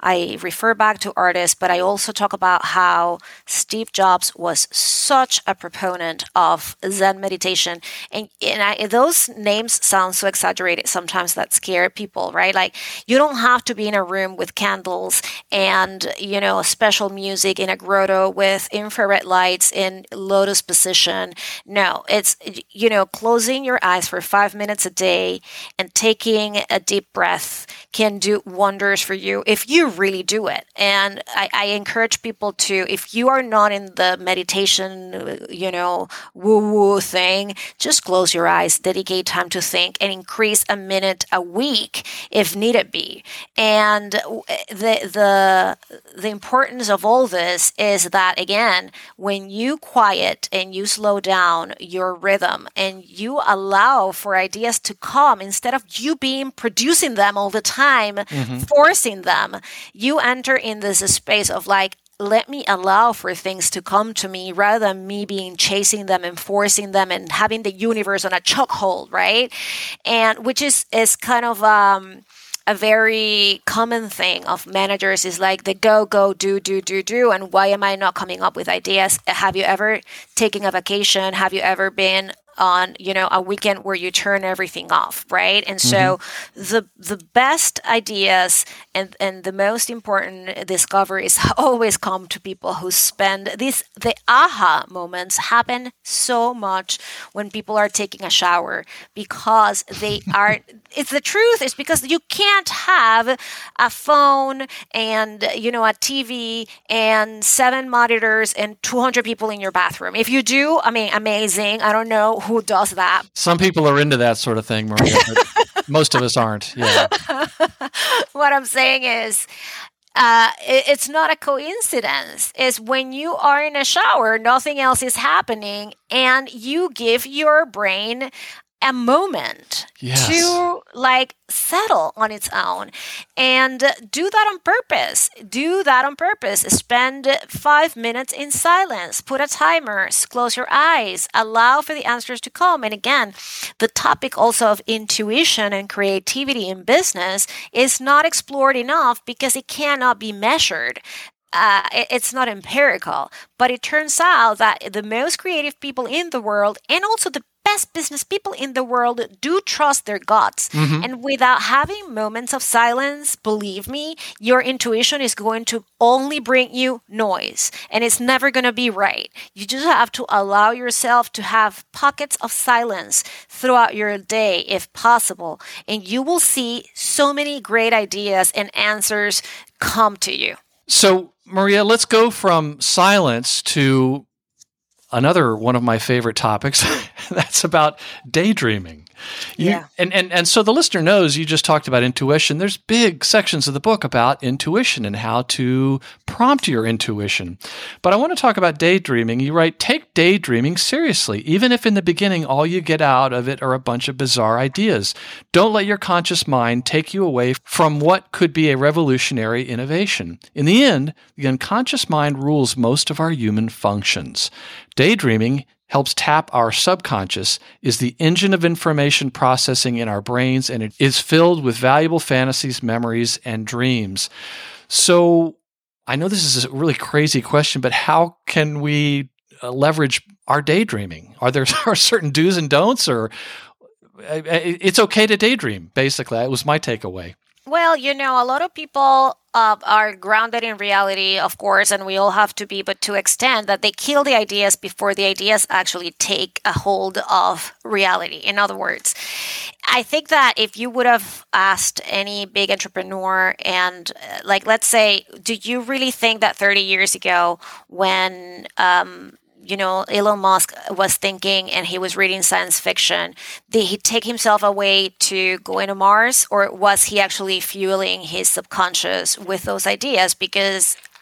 I refer back to artists, but I also talk about how Steve Jobs was such a proponent of Zen meditation. And, and I, those names sound so exaggerated sometimes that scare people, right? Like, you don't have to be in a room with candles and, you know, special music in a grotto with infrared lights in lotus position. No, it's, you know, closing your eyes for five minutes a day and taking a deep breath can do wonders for you if you really do it. And I, I encourage people to, if you are not in the meditation, you know, woo-woo thing, just close your eyes, dedicate time to think, and increase a minute a week if needed be. And the the the importance of all this is that, again, when you quiet and you slow down your rhythm and you allow for ideas to come instead of you being producing them all the time, mm-hmm. forcing them, you enter in this space of like, let me allow for things to come to me rather than me being chasing them and forcing them and having the universe on a chokehold, right? And which is, is kind of um, a very common thing of managers is like the go, go, do, do, do, do. And why am I not coming up with ideas? Have you ever taken a vacation? Have you ever been on, you know, a weekend where you turn everything off, right? And so mm-hmm. the the best ideas and, and the most important discoveries always come to people who spend these, the aha moments happen so much when people are taking a shower because they are, it's the truth, it's because you can't have a phone and, you know, a T V and seven monitors and two hundred people in your bathroom. If you do, I mean, amazing. I don't know who does that. Some people are into that sort of thing, Maria, but most of us aren't. Yeah. What I'm saying is, uh, it, it's not a coincidence. It's when you are in a shower, nothing else is happening, and you give your brain a moment yes. to like settle on its own, and do that on purpose. Do that on purpose. Spend five minutes in silence. Put a timer. Close your eyes. Allow for the answers to come. And again, the topic also of intuition and creativity in business is not explored enough because it cannot be measured. Uh, it's not empirical, but it turns out that the most creative people in the world and also the best business people in the world do trust their guts. Mm-hmm. And without having moments of silence, believe me, your intuition is going to only bring you noise and it's never going to be right. You just have to allow yourself to have pockets of silence throughout your day if possible. And you will see so many great ideas and answers come to you. So, Maria, let's go from silence to another one of my favorite topics. That's about daydreaming. You, yeah. And, and, and so the listener knows you just talked about intuition. There's big sections of the book about intuition and how to prompt your intuition. But I want to talk about daydreaming. You write, take daydreaming seriously, even if in the beginning all you get out of it are a bunch of bizarre ideas. Don't let your conscious mind take you away from what could be a revolutionary innovation. In the end, the unconscious mind rules most of our human functions. Daydreaming helps tap our subconscious, is the engine of information processing in our brains, and it is filled with valuable fantasies, memories, and dreams. So I know this is a really crazy question, but how can we uh, leverage our daydreaming? Are there are certain do's and don'ts, or uh, it's okay to daydream, basically? That was my takeaway. Well, you know, a lot of people uh, are grounded in reality, of course, and we all have to be, but to extent that they kill the ideas before the ideas actually take a hold of reality. In other words, I think that if you would have asked any big entrepreneur and uh, like, let's say, do you really think that thirty years ago when um, you know, Elon Musk was thinking and he was reading science fiction, did he take himself away to go into Mars, or was he actually fueling his subconscious with those ideas? Because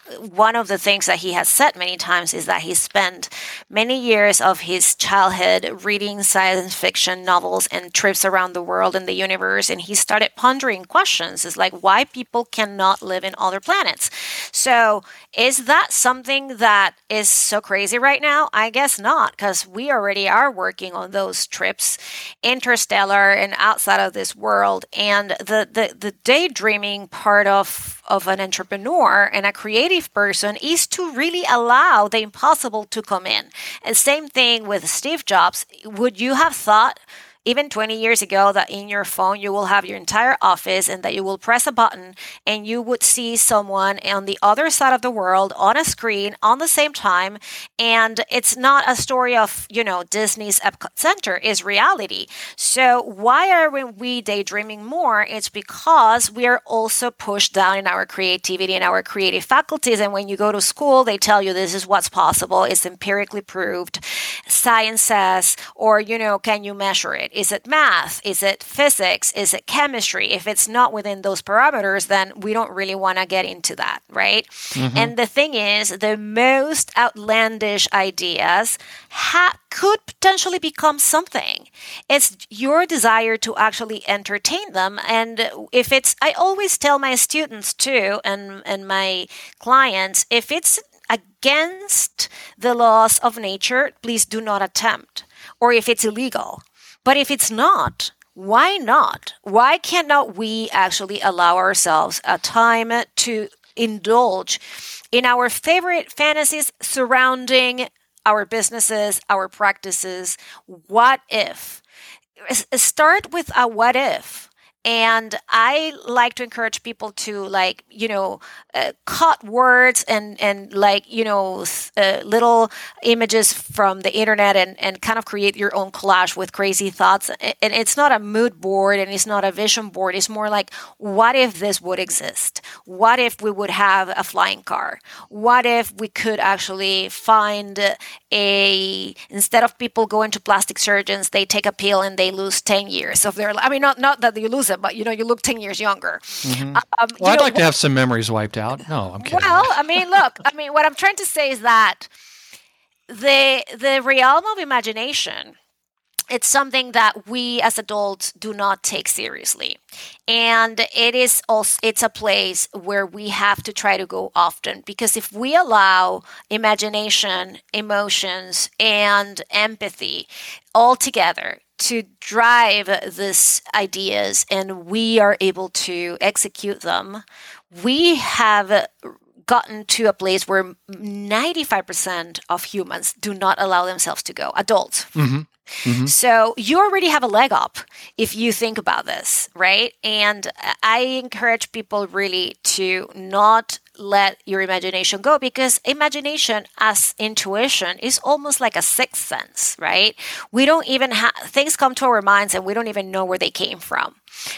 one of the things that he has said many times is that he spent many years of his childhood reading science fiction novels and trips around the world and the universe, and he started pondering questions. It's like why people cannot live in other planets. So is that something that is so crazy right now? I guess not, because we already are working on those trips, interstellar and outside of this world. And the, the, the daydreaming part of, of an entrepreneur and a creative person is to really allow the impossible to come in. And same thing with Steve Jobs. Would you have thought even twenty years ago that in your phone you will have your entire office and that you will press a button and you would see someone on the other side of the world on a screen on the same time? And it's not a story of, you know, Disney's Epcot Center, is reality. So why are we daydreaming more? It's because we are also pushed down in our creativity and our creative faculties. And when you go to school, they tell you this is what's possible. It's empirically proved. Science says, or, you know, can you measure it? Is it math? Is it physics? Is it chemistry? If it's not within those parameters, then we don't really want to get into that, right? Mm-hmm. And the thing is, the most outlandish ideas ha- could potentially become something. It's your desire to actually entertain them. And if it's, I always tell my students too, and, and my clients, if it's against the laws of nature, please do not attempt. Or if it's illegal. But if it's not, why not? Why cannot we actually allow ourselves a time to indulge in our favorite fantasies surrounding our businesses, our practices? What if? Start with a what if. And I like to encourage people to, like, you know, uh, cut words and, and like, you know, uh, little images from the internet and, and kind of create your own collage with crazy thoughts. And it's not a mood board and it's not a vision board. It's more like, what if this would exist? What if we would have a flying car? What if we could actually find a, instead of people going to plastic surgeons, they take a pill and they lose ten years of their life. I mean, not, not that you lose it, but, you know, you look ten years younger. Mm-hmm. Um, well, I'd know, like to have some memories wiped out. No, I'm kidding. Well, I mean, look, I mean, what I'm trying to say is that the the realm of imagination, it's something that we as adults do not take seriously. And it is also, it's a place where we have to try to go often, because if we allow imagination, emotions, and empathy all together to drive these ideas and we are able to execute them, we have gotten to a place where ninety-five percent of humans do not allow themselves to go, adults. Mm-hmm. Mm-hmm. So you already have a leg up if you think about this, right? And I encourage people really to not let your imagination go, because imagination as intuition is almost like a sixth sense, right? We don't even have, things come to our minds and we don't even know where they came from.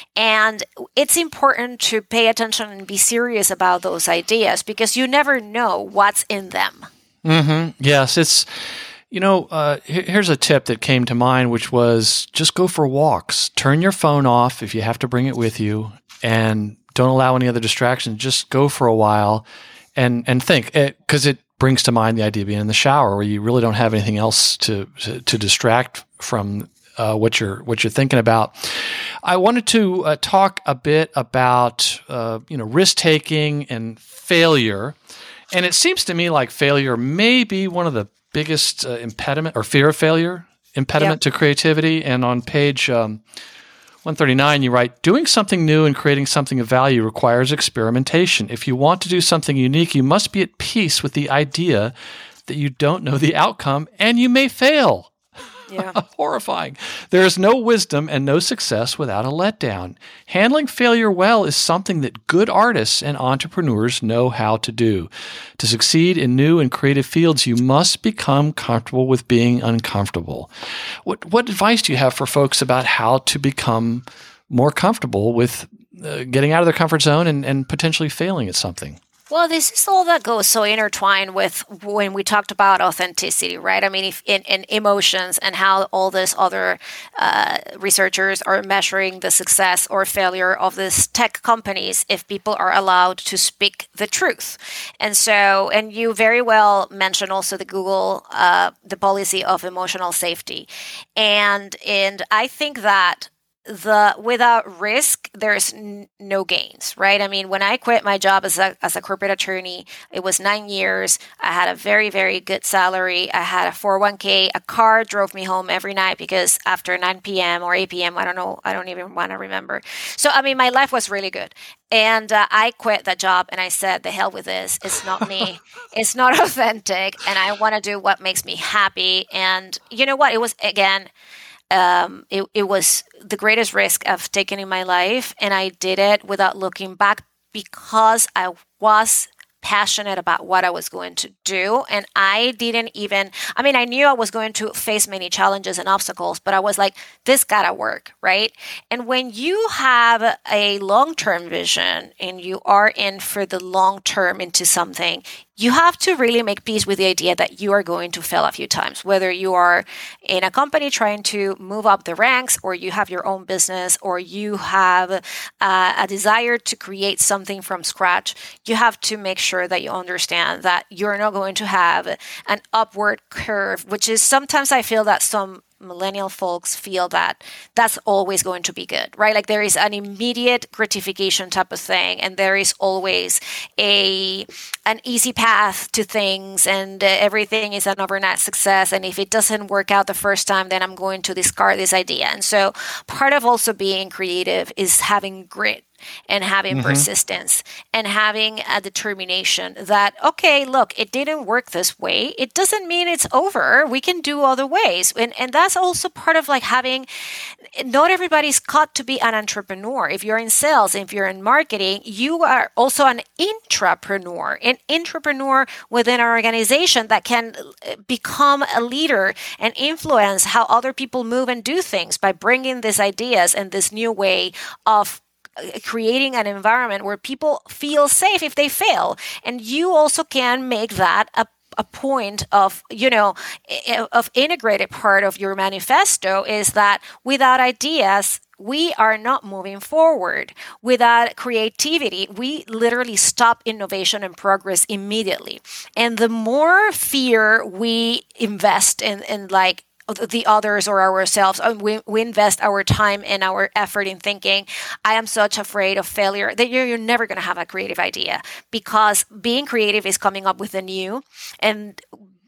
And it's important to pay attention and be serious about those ideas, because you never know what's in them. Mm-hmm. Yes, it's... You know, uh, here's a tip that came to mind, which was just go for walks. Turn your phone off if you have to bring it with you, and don't allow any other distractions. Just go for a while and, and think, because it, it brings to mind the idea of being in the shower where you really don't have anything else to to, to distract from uh, what you're what you're thinking about. I wanted to uh, talk a bit about uh, you know risk taking and failure, and it seems to me like failure may be one of the biggest uh, impediment or fear of failure impediment yep. to creativity. And on page um, one thirty-nine, you write, doing something new and creating something of value requires experimentation. If you want to do something unique, you must be at peace with the idea that you don't know the outcome and you may fail. Yeah. Horrifying. There is no wisdom and no success without a letdown. Handling failure well is something that good artists and entrepreneurs know how to do. To succeed in new and creative fields, you must become comfortable with being uncomfortable. What what advice do you have for folks about how to become more comfortable with uh, getting out of their comfort zone and, and potentially failing at something? Well, this is all that goes so intertwined with when we talked about authenticity, right? I mean, if in, in emotions and how all these other uh, researchers are measuring the success or failure of these tech companies if people are allowed to speak the truth. And so, and you very well mentioned also the Google, uh, the policy of emotional safety. And, and I think that the without risk there's n- no gains, right? I mean, when I quit my job as a as a corporate attorney, it was nine years. I had a very very good salary. I had a four oh one k. A car drove me home every night because after nine p.m. or eight p.m. I don't know. I don't even want to remember. So I mean, my life was really good. And uh, I quit that job and I said, the hell with this. It's not me. It's not authentic. And I want to do what makes me happy. And you know what? It was, again, Um, it, it was the greatest risk I've taken in my life, and I did it without looking back because I was passionate about what I was going to do. And I didn't even, I mean, I knew I was going to face many challenges and obstacles, but I was like, this gotta work, right? And when you have a long-term vision and you are in for the long term into something, you have to really make peace with the idea that you are going to fail a few times, whether you are in a company trying to move up the ranks, or you have your own business, or you have uh, a desire to create something from scratch. You have to make sure that you understand that you're not going to have an upward curve, which is sometimes I feel that some millennial folks feel that that's always going to be good, right? Like there is an immediate gratification type of thing, and there is always a an easy path to things, and uh, everything is an overnight success. And if it doesn't work out the first time, then I'm going to discard this idea. And so part of also being creative is having grit and having mm-hmm. persistence and having a determination that, okay, look, it didn't work this way. It doesn't mean it's over. We can do other ways. And and that's also part of like having, not everybody's caught to be an entrepreneur. If you're in sales, if you're in marketing, you are also an intrapreneur, an entrepreneur within an organization that can become a leader and influence how other people move and do things by bringing these ideas and this new way of creating an environment where people feel safe if they fail. And you also can make that a a point of, you know, of integrated part of your manifesto is that without ideas, we are not moving forward. Without creativity, we literally stop innovation and progress immediately. And the more fear we invest in, in like, the others or ourselves, we, we invest our time and our effort in thinking, I am such afraid of failure, that you're, you're never going to have a creative idea, because being creative is coming up with the new, and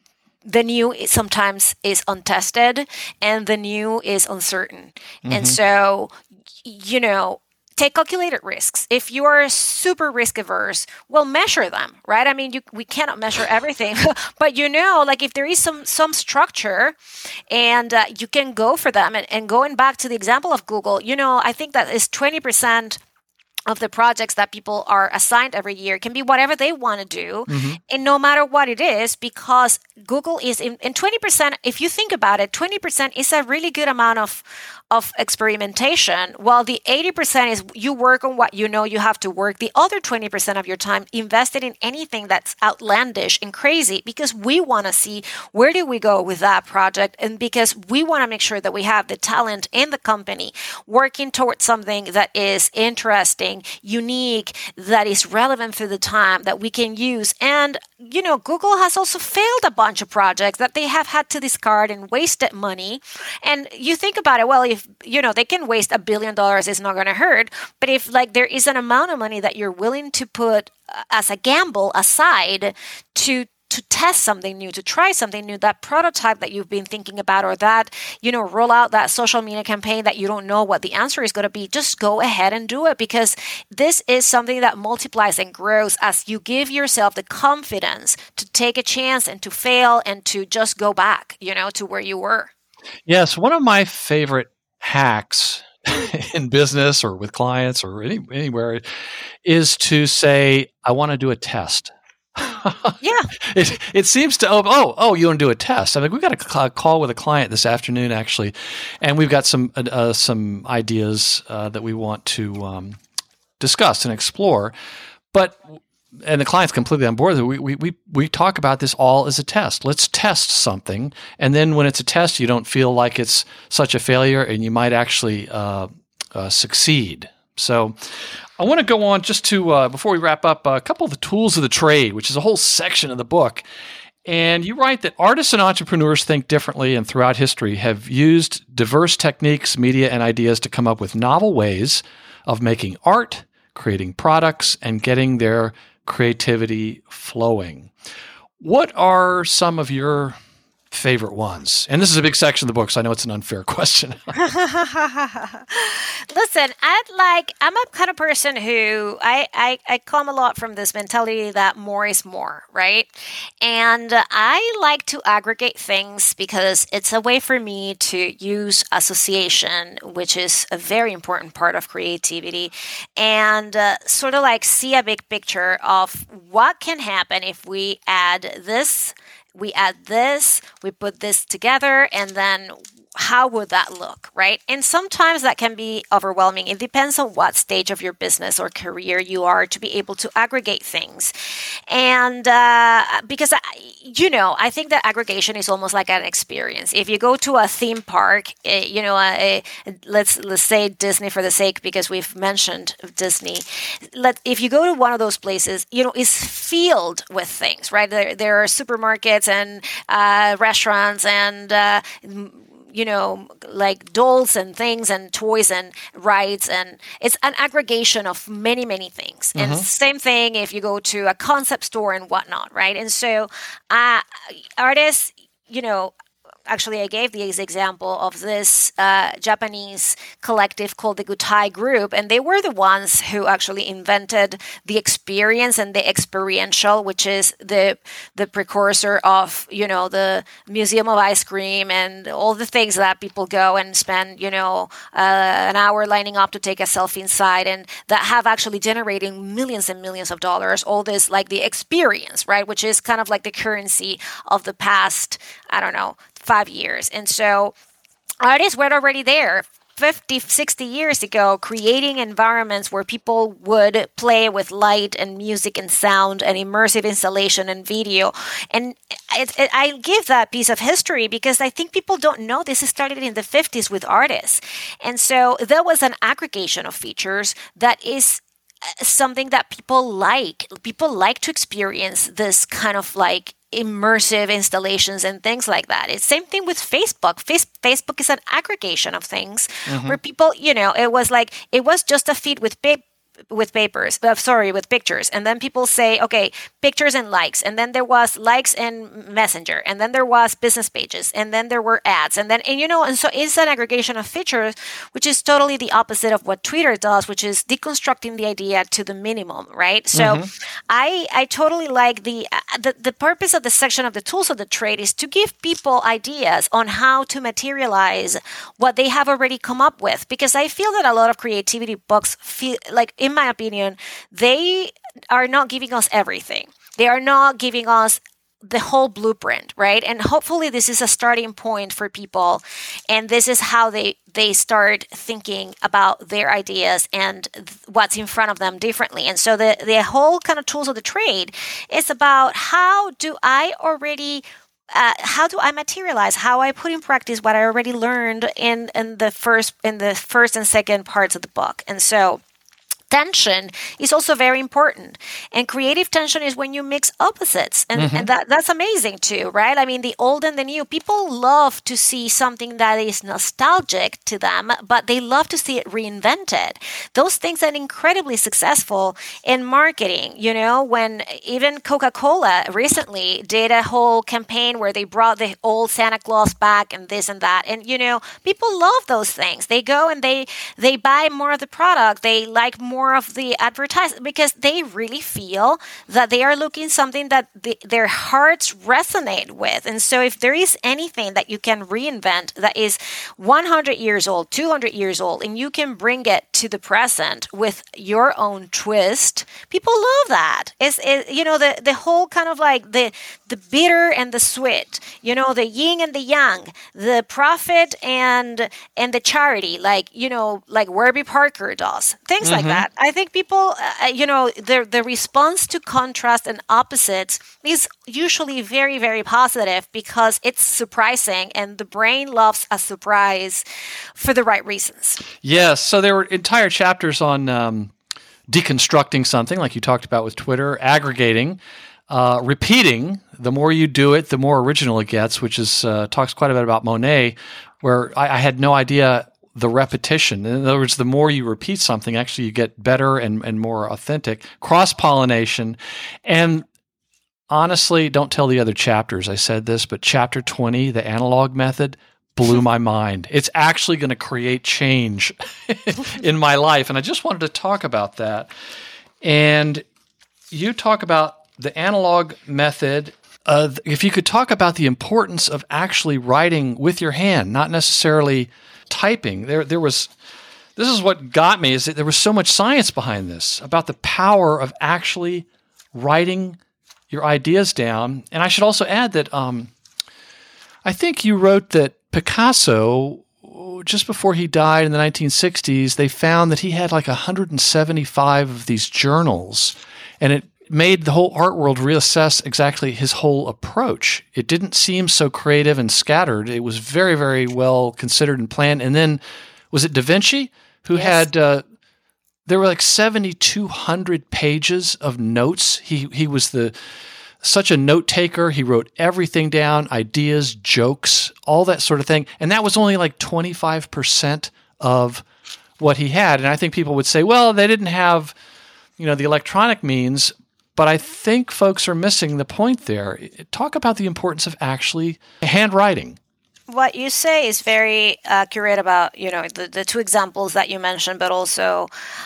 the new is sometimes is untested, and the new is uncertain. Mm-hmm. And so, you know, take calculated risks. If you are super risk averse, well, measure them, right? I mean, you, we cannot measure everything, but you know, like if there is some some structure, and uh, you can go for them. And, and going back to the example of Google, you know, I think that is twenty percent of the projects that people are assigned every year can be whatever they want to do, mm-hmm. and no matter what it is, because Google is in, in twenty percent, if you think about it, twenty percent is a really good amount of of experimentation, while the eighty percent is you work on what you know you have to work. The other twenty percent of your time invested in anything that's outlandish and crazy, because we want to see where do we go with that project, and because we want to make sure that we have the talent in the company working towards something that is interesting, unique, that is relevant for the time, that we can use. And, you know, Google has also failed a bunch of projects that they have had to discard and wasted money. And you think about it, well, if, you know, they can waste a billion dollars, it's not going to hurt. But if, like, there is an amount of money that you're willing to put uh, as a gamble aside to to test something new, to try something new, that prototype that you've been thinking about, or that, you know, roll out that social media campaign that you don't know what the answer is going to be, just go ahead and do it, because this is something that multiplies and grows as you give yourself the confidence to take a chance and to fail and to just go back, you know, to where you were. Yes, one of my favorite hacks in business or with clients or any, anywhere is to say, I want to do a test. Yeah, it it seems to oh oh oh you want to do a test. I mean, we've got a call with a client this afternoon actually, and we've got some uh, some ideas uh, that we want to um, discuss and explore. But and the client's completely on board. We, we we we talk about this all as a test. Let's test something, and then when it's a test, you don't feel like it's such a failure, and you might actually uh, uh, succeed. So, I want to go on just to uh, before we wrap up a couple of the tools of the trade, which is a whole section of the book. And you write that artists and entrepreneurs think differently, and throughout history have used diverse techniques, media, and ideas to come up with novel ways of making art, creating products, and getting their creativity flowing. What are some of your favorite ones? And this is a big section of the book, so I know it's an unfair question. Listen, I'd like, I'm a kind of person who, I, I, I come a lot from this mentality that more is more, right? And I like to aggregate things because it's a way for me to use association, which is a very important part of creativity, and uh, sort of like see a big picture of what can happen if we add this We add this, we put this together, and then how would that look, right? And sometimes that can be overwhelming. It depends on what stage of your business or career you are to be able to aggregate things. And uh, because, you know, I think that aggregation is almost like an experience. If you go to a theme park, you know, a, a, let's let's say Disney for the sake, because we've mentioned Disney. Let if you go to one of those places, you know, it's filled with things, right? There, there are supermarkets and uh, restaurants and uh, you know, like dolls and things and toys and rides, and it's an aggregation of many, many things. Mm-hmm. And same thing if you go to a concept store and whatnot, right? And so uh, artists, you know, actually I gave the example of this uh, Japanese collective called the Gutai Group, and they were the ones who actually invented the experience and the experiential, which is the the precursor of, you know, the Museum of Ice Cream and all the things that people go and spend, you know, uh, an hour lining up to take a selfie inside, and that have actually generating millions and millions of dollars. All this, like the experience, right, which is kind of like the currency of the past, I don't know, five years. And so artists were already there fifty, sixty years ago, creating environments where people would play with light and music and sound and immersive installation and video. And it, it, I give that piece of history because I think people don't know this started in the fifties with artists. And so there was an aggregation of features that is something that people like. People like to experience this kind of like immersive installations and things like that. It's same thing with Facebook. Face- Facebook is an aggregation of things mm-hmm. where people, you know, it was like, it was just a feed with big with papers, uh, sorry, with pictures. And then people say, okay, pictures and likes. And then there was likes and Messenger. And then there was business pages. And then there were ads. And then, and you know, and so it's an aggregation of features, which is totally the opposite of what Twitter does, which is deconstructing the idea to the minimum, right? So mm-hmm. I I totally like the, uh, the, the purpose of the section of the tools of the trade is to give people ideas on how to materialize what they have already come up with. Because I feel that a lot of creativity books feel like, in my opinion, they are not giving us everything. They are not giving us the whole blueprint, right? And hopefully this is a starting point for people. And this is how they, they start thinking about their ideas and th- what's in front of them differently. And so the, the whole kind of tools of the trade is about how do I already Uh, how do I materialize? How I put in practice what I already learned in, in the first in the first and second parts of the book. And so tension is also very important. And creative tension is when you mix opposites. And, mm-hmm. and that, that's amazing too, right? I mean, the old and the new. People love to see something that is nostalgic to them, but they love to see it reinvented. Those things are incredibly successful in marketing. You know, when even Coca-Cola recently did a whole campaign where they brought the old Santa Claus back and this and that. And, you know, people love those things. They go and they, they buy more of the product. They like more of the advertising because they really feel that they are looking something that the, their hearts resonate with. And so if there is anything that you can reinvent that is one hundred years old, two hundred years old, and you can bring it to the present with your own twist, people love that. It's, it, you know, the, the whole kind of like the, the bitter and the sweet, you know, the yin and the yang, the profit and, and the charity, like, you know, like Warby Parker does, things mm-hmm. like that. I think people, uh, you know, the the response to contrast and opposites is usually very, very positive because it's surprising, and the brain loves a surprise for the right reasons. Yes. So there were entire chapters on um, deconstructing something, like you talked about with Twitter, aggregating, uh, repeating. The more you do it, the more original it gets, which is uh, talks quite a bit about Monet, where I, I had no idea the repetition. In other words, the more you repeat something, actually you get better and, and more authentic. Cross-pollination. And honestly, don't tell the other chapters I said this, but chapter twenty, the analog method, blew my mind. It's actually going to create change in my life. And I just wanted to talk about that. And you talk about the analog method. Uh, if you could talk about the importance of actually writing with your hand, not necessarily typing. There, there was. This is what got me, is that there was so much science behind this about the power of actually writing your ideas down. And I should also add that um, I think you wrote that Picasso, just before he died in the nineteen sixties, they found that he had like one hundred seventy-five of these journals, and it made the whole art world reassess exactly his whole approach. It didn't seem so creative and scattered. It was very, very well considered and planned. And then, was it Da Vinci who yes. had, uh, there were like seventy-two hundred pages of notes. He he was the such a note taker. He wrote everything down, ideas, jokes, all that sort of thing. And that was only like twenty-five percent of what he had. And I think people would say, well, they didn't have, you know, the electronic means. But I think folks are missing the point there. Talk about the importance of actually handwriting. What you say is very accurate about, you know, the, the two examples that you mentioned, but also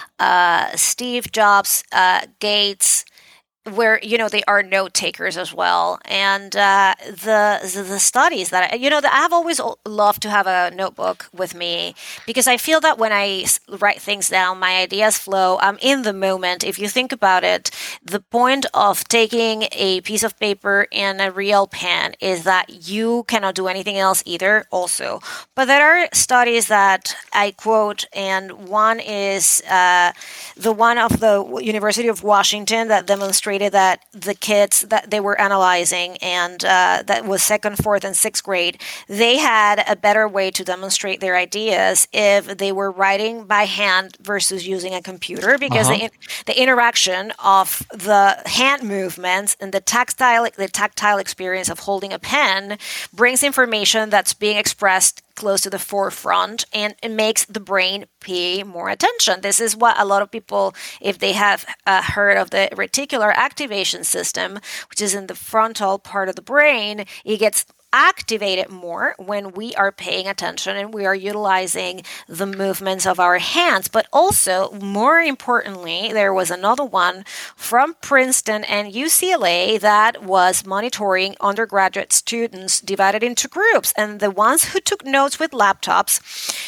uh, Steve Jobs, uh, Gates, where, you know, they are note takers as well. And uh, the, the the studies that, I, you know, I've always loved to have a notebook with me because I feel that when I write things down, my ideas flow. I'm in the moment. If you think about it, the point of taking a piece of paper and a real pen is that you cannot do anything else either also. But there are studies that I quote, and one is uh, the one of the University of Washington that demonstrated that the kids that they were analyzing, and uh, that was second, fourth, and sixth grade, they had a better way to demonstrate their ideas if they were writing by hand versus using a computer, because uh-huh. the, the interaction of the hand movements and the tactile the tactile experience of holding a pen brings information that's being expressed close to the forefront, and it makes the brain pay more attention. This is what a lot of people, if they have uh, heard of the reticular activation system, which is in the frontal part of the brain, it gets activated more when we are paying attention and we are utilizing the movements of our hands. But also, more importantly, there was another one from Princeton and U C L A that was monitoring undergraduate students divided into groups. And the ones who took notes with laptops,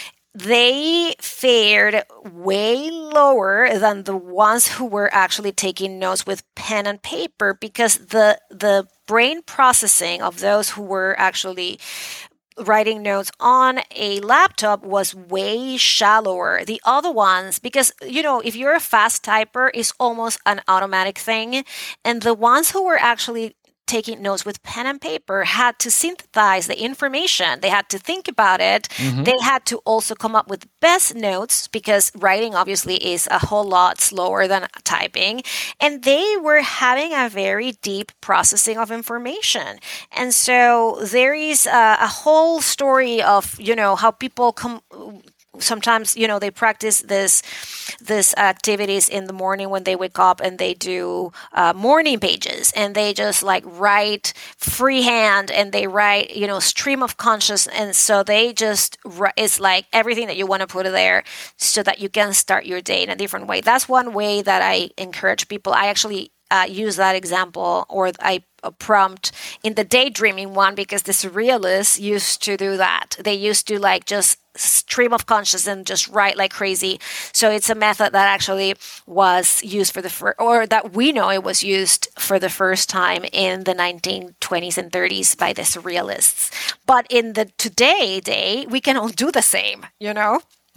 they fared way lower than the ones who were actually taking notes with pen and paper, because the the brain processing of those who were actually writing notes on a laptop was way shallower. The other ones, because, you know, if you're a fast typer, it's almost an automatic thing. And the ones who were actually taking notes with pen and paper had to synthesize the information. They had to think about it. Mm-hmm. They had to also come up with best notes, because writing obviously is a whole lot slower than typing. And they were having a very deep processing of information. And so there is a, a whole story of, you know, how people come... Sometimes, you know, they practice this this activities in the morning when they wake up, and they do uh, morning pages, and they just like write freehand, and they write, you know, stream of consciousness. And so they just, it's like everything that you want to put there so that you can start your day in a different way. That's one way that I encourage people. I actually uh, use that example, or I a prompt in the daydreaming one, because the surrealists used to do that. They used to like just stream of consciousness and just write like crazy. So it's a method that actually was used for the first, or that we know it was used for the first time in the nineteen twenties and thirties by the surrealists. But in the today day, we can all do the same, you know?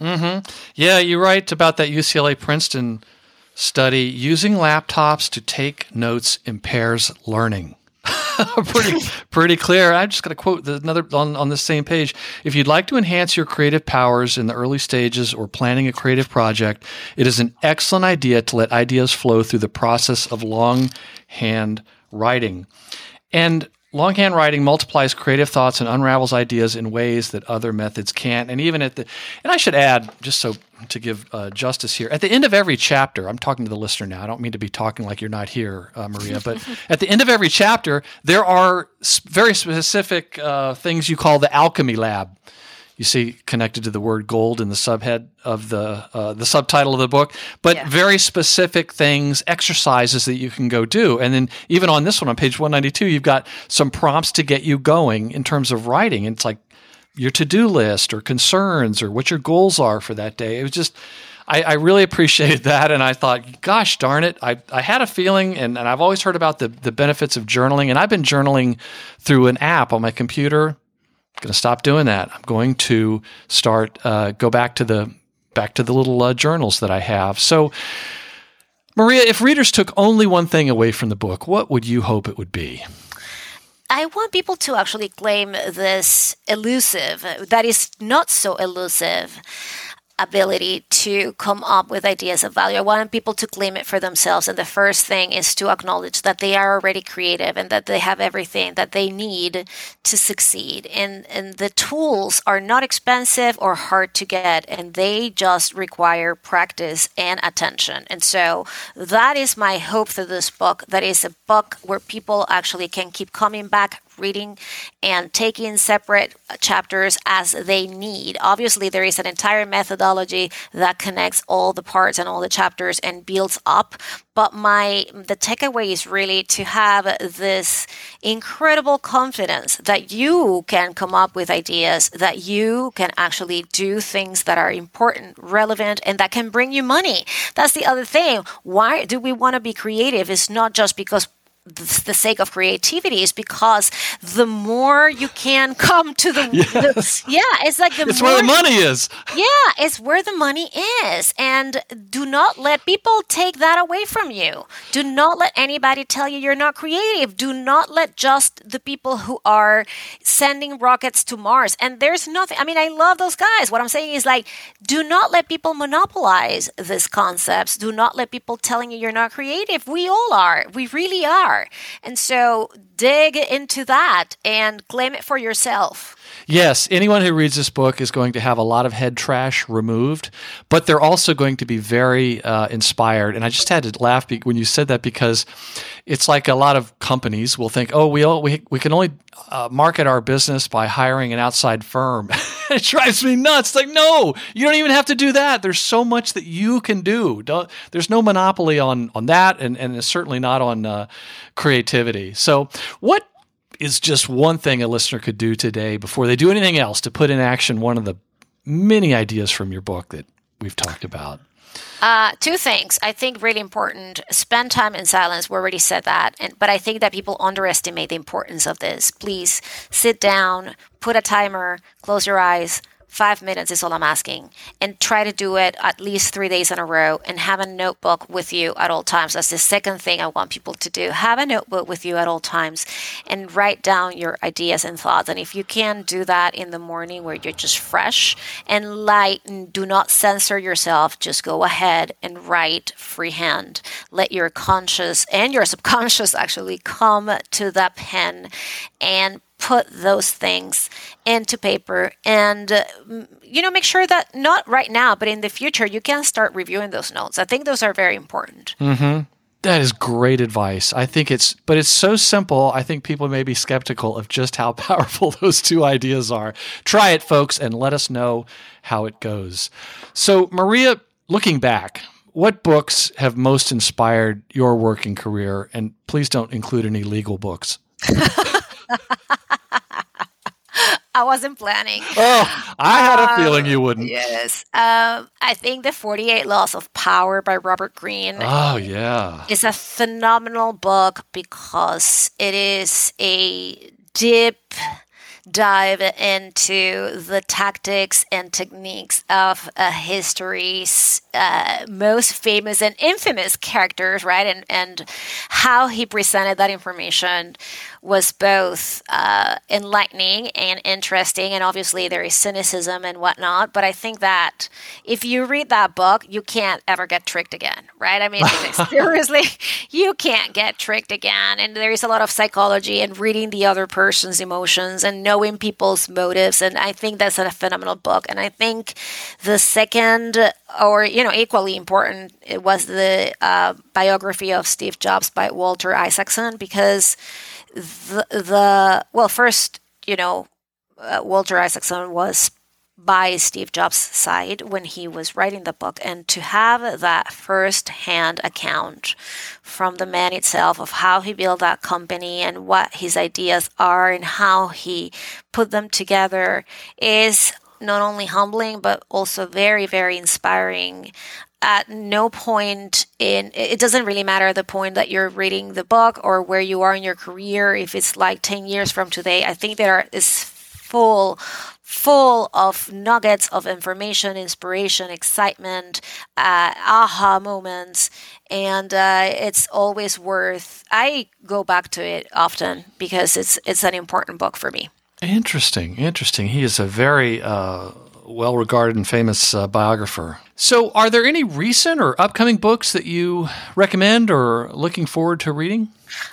Mm-hmm. Yeah, you're right about that U C L A Princeton study. Using laptops to take notes impairs learning. pretty pretty clear. I'm just going to quote the, another on, on the same page. If you'd like to enhance your creative powers in the early stages or planning a creative project, it is an excellent idea to let ideas flow through the process of longhand writing. And longhand writing multiplies creative thoughts and unravels ideas in ways that other methods can't. And even at the, and I should add, just so to give uh, justice here, at the end of every chapter, I'm talking to the listener now. I don't mean to be talking like you're not here, uh, Maria, but at the end of every chapter, there are very specific uh, things you call the alchemy lab. You see connected to the word gold in the subhead of the uh, the subtitle of the book, but yeah. very specific things, exercises that you can go do. And then even on this one, on page one ninety-two, you've got some prompts to get you going in terms of writing. And it's like your to-do list or concerns or what your goals are for that day. It was just, I, I really appreciated that. And I thought, gosh darn it, I, I had a feeling, and, and I've always heard about the, the benefits of journaling. And I've been journaling through an app on my computer. I'm going to stop doing that. I'm going to start, uh, go back to the, back to the little uh, journals that I have. So Maria, if readers took only one thing away from the book, what would you hope it would be? I want people to actually claim this elusive, that is not so elusive, ability to come up with ideas of value. I want people to claim it for themselves. And the first thing is to acknowledge that they are already creative and that they have everything that they need to succeed. And, and the tools are not expensive or hard to get, and they just require practice and attention. And so that is my hope for this book. That is a book where people actually can keep coming back, reading and taking separate chapters as they need. Obviously, there is an entire methodology that connects all the parts and all the chapters and builds up. But my the takeaway is really to have this incredible confidence that you can come up with ideas, that you can actually do things that are important, relevant, and that can bring you money. That's the other thing. Why do we want to be creative? It's not just because the sake of creativity, is because the more you can come to the, yes. the yeah, it's like the it's more where the money is. Yeah, it's where the money is. And do not let people take that away from you. Do not let anybody tell you you're not creative. Do not let just the people who are sending rockets to Mars. And there's nothing, I mean, I love those guys. What I'm saying is, like, do not let people monopolize these concepts. Do not let people telling you you're not creative. We all are. We really are. And so dig into that and claim it for yourself. Yes, anyone who reads this book is going to have a lot of head trash removed, but they're also going to be very uh, inspired. And I just had to laugh when you said that, because it's like a lot of companies will think, oh, we all, we, we can only uh, market our business by hiring an outside firm. It drives me nuts. Like, no, you don't even have to do that. There's so much that you can do. Don't, there's no monopoly on, on that, and, and it's certainly not on uh, creativity. So what is just one thing a listener could do today before they do anything else to put in action one of the many ideas from your book that we've talked about? Uh, two things I think really important. Spend time in silence. We already said that. And, but I think that people underestimate the importance of this. Please sit down, put a timer, close your eyes. Five minutes is all I'm asking. And try to do it at least three days in a row, and have a notebook with you at all times. That's the second thing I want people to do. Have a notebook with you at all times and write down your ideas and thoughts. And if you can do that in the morning where you're just fresh and light and do not censor yourself, just go ahead and write freehand. Let your conscious and your subconscious actually come to that pen and put those things into paper, and uh, you know, make sure that not right now, but in the future, you can start reviewing those notes. I think those are very important. Mm-hmm. That is great advice. I think it's, but it's so simple. I think people may be skeptical of just how powerful those two ideas are. Try it, folks, and let us know how it goes. So, Maria, looking back, what books have most inspired your working career? And please don't include any legal books. I wasn't planning. Oh, I had a feeling you wouldn't. Um, yes. Um, I think The forty-eight Laws of Power by Robert Greene. Oh, yeah. It's a phenomenal book because it is a deep dive into the tactics and techniques of uh, history's uh, most famous and infamous characters, right? And and how he presented that information was both uh, enlightening and interesting. And obviously there is cynicism and whatnot. But I think that if you read that book, you can't ever get tricked again, right? I mean, seriously, you can't get tricked again. And there is a lot of psychology and reading the other person's emotions and knowing people's motives. And I think that's a phenomenal book. And I think the second, or, you know, equally important, it was the uh, biography of Steve Jobs by Walter Isaacson, because the, the well, first, you know, uh, Walter Isaacson was by Steve Jobs' side when he was writing the book, and to have that first-hand account from the man itself of how he built that company and what his ideas are and how he put them together is not only humbling but also very, very inspiring. At no point in, it doesn't really matter the point that you're reading the book or where you are in your career, if it's like ten years from today, I think there is full full of nuggets of information, inspiration, excitement, uh, aha moments, and uh, it's always worth, I go back to it often because it's it's an important book for me. Interesting, interesting. He is a very uh, well-regarded and famous uh, biographer. So are there any recent or upcoming books that you recommend or looking forward to reading?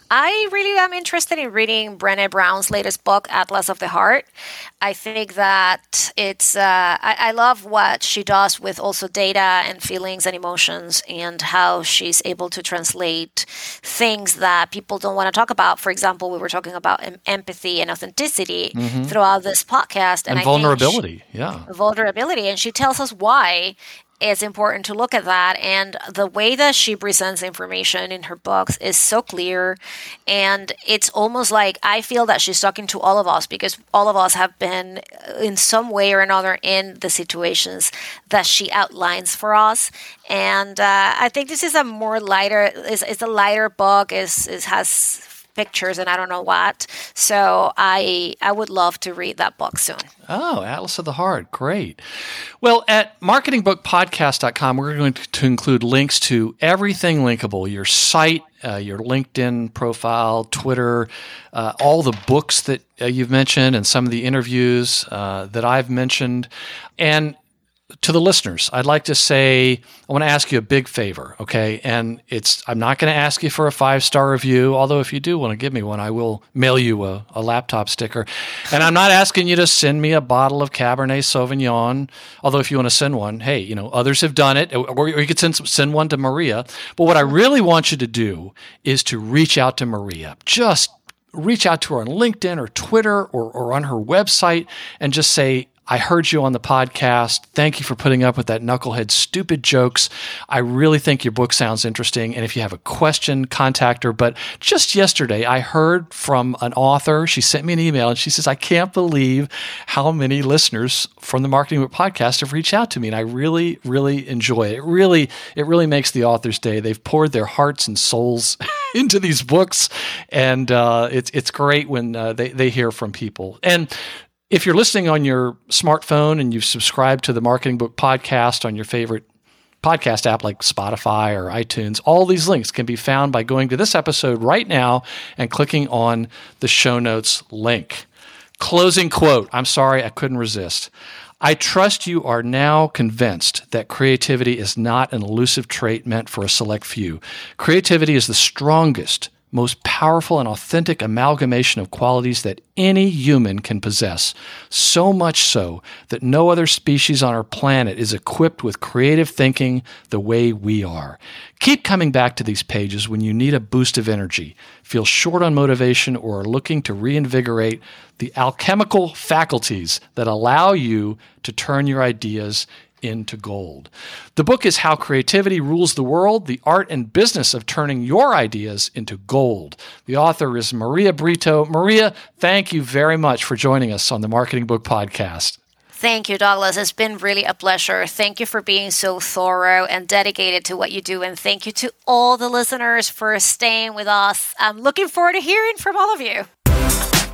I really am interested in reading Brené Brown's latest book, Atlas of the Heart. I think that it's, uh, I, I love what she does with also data and feelings and emotions and how she's able to translate things that people don't want to talk about. For example, we were talking about em- empathy and authenticity mm-hmm. throughout this podcast. And, and I vulnerability, she, yeah. Vulnerability. And she tells us why it's important to look at that. And the way that she presents information in her books is so clear. And it's almost like I feel that she's talking to all of us because all of us have been in some way or another in the situations that she outlines for us. And uh, I think this is a more lighter, it's, it's a lighter book, is it has pictures and I don't know what. So I I would love to read that book soon. Oh, Atlas of the Heart. Great. Well, at marketing book podcast dot com, we're going to include links to everything linkable, your site, uh, your LinkedIn profile, Twitter, uh, all the books that uh, you've mentioned and some of the interviews uh, that I've mentioned. And to the listeners, I'd like to say, I want to ask you a big favor, okay? And it's, I'm not going to ask you for a five-star review, although if you do want to give me one, I will mail you a, a laptop sticker. And I'm not asking you to send me a bottle of Cabernet Sauvignon, although if you want to send one, hey, you know, others have done it, or you could send, send one to Maria. But what I really want you to do is to reach out to Maria. Just reach out to her on LinkedIn or Twitter or, or on her website and just say, I heard you on the podcast. Thank you for putting up with that knucklehead stupid jokes. I really think your book sounds interesting. And if you have a question, contact her. But just yesterday, I heard from an author. She sent me an email and she says, I can't believe how many listeners from the Marketing Book Podcast have reached out to me. And I really, really enjoy it. It really, it really makes the author's day. They've poured their hearts and souls into these books. And uh, it's, it's great when uh, they, they hear from people. And if you're listening on your smartphone and you've subscribed to the Marketing Book Podcast on your favorite podcast app like Spotify or iTunes, all these links can be found by going to this episode right now and clicking on the show notes link. Closing quote. I'm sorry, I couldn't resist. I trust you are now convinced that creativity is not an elusive trait meant for a select few. Creativity is the strongest, most powerful and authentic amalgamation of qualities that any human can possess, so much so that no other species on our planet is equipped with creative thinking the way we are. Keep coming back to these pages when you need a boost of energy, feel short on motivation, or are looking to reinvigorate the alchemical faculties that allow you to turn your ideas into gold. The book is How Creativity Rules the World, the Art and Business of Turning Your Ideas into Gold. The author is Maria Brito. Maria, thank you very much for joining us on the Marketing Book Podcast. Thank you, Douglas. It's been really a pleasure. Thank you for being so thorough and dedicated to what you do. And thank you to all the listeners for staying with us. I'm looking forward to hearing from all of you.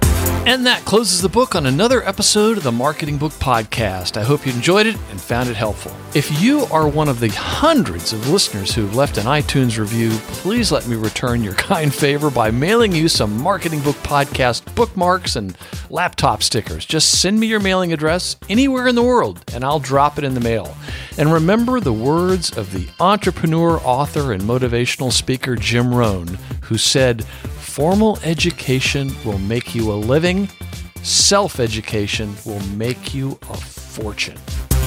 And that closes the book on another episode of the Marketing Book Podcast. I hope you enjoyed it and found it helpful. If you are one of the hundreds of listeners who've left an iTunes review, please let me return your kind favor by mailing you some Marketing Book Podcast bookmarks and laptop stickers. Just send me your mailing address anywhere in the world, and I'll drop it in the mail. And remember the words of the entrepreneur, author, and motivational speaker Jim Rohn, who said, "Formal education will make you a living. Self-education will make you a fortune."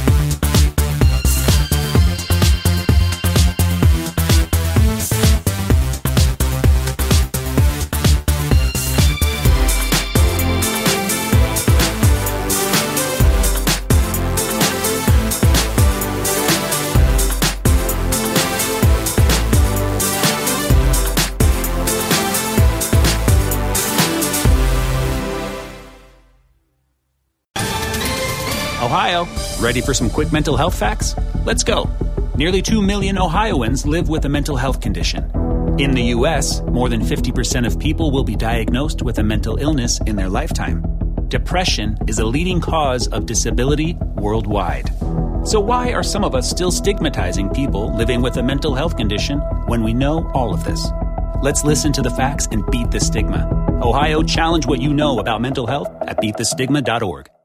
Ohio, ready for some quick mental health facts? Let's go. Nearly two million Ohioans live with a mental health condition. In the U S, more than fifty percent of people will be diagnosed with a mental illness in their lifetime. Depression is a leading cause of disability worldwide. So why are some of us still stigmatizing people living with a mental health condition when we know all of this? Let's listen to the facts and beat the stigma. Ohio, challenge what you know about mental health at beat the stigma dot org.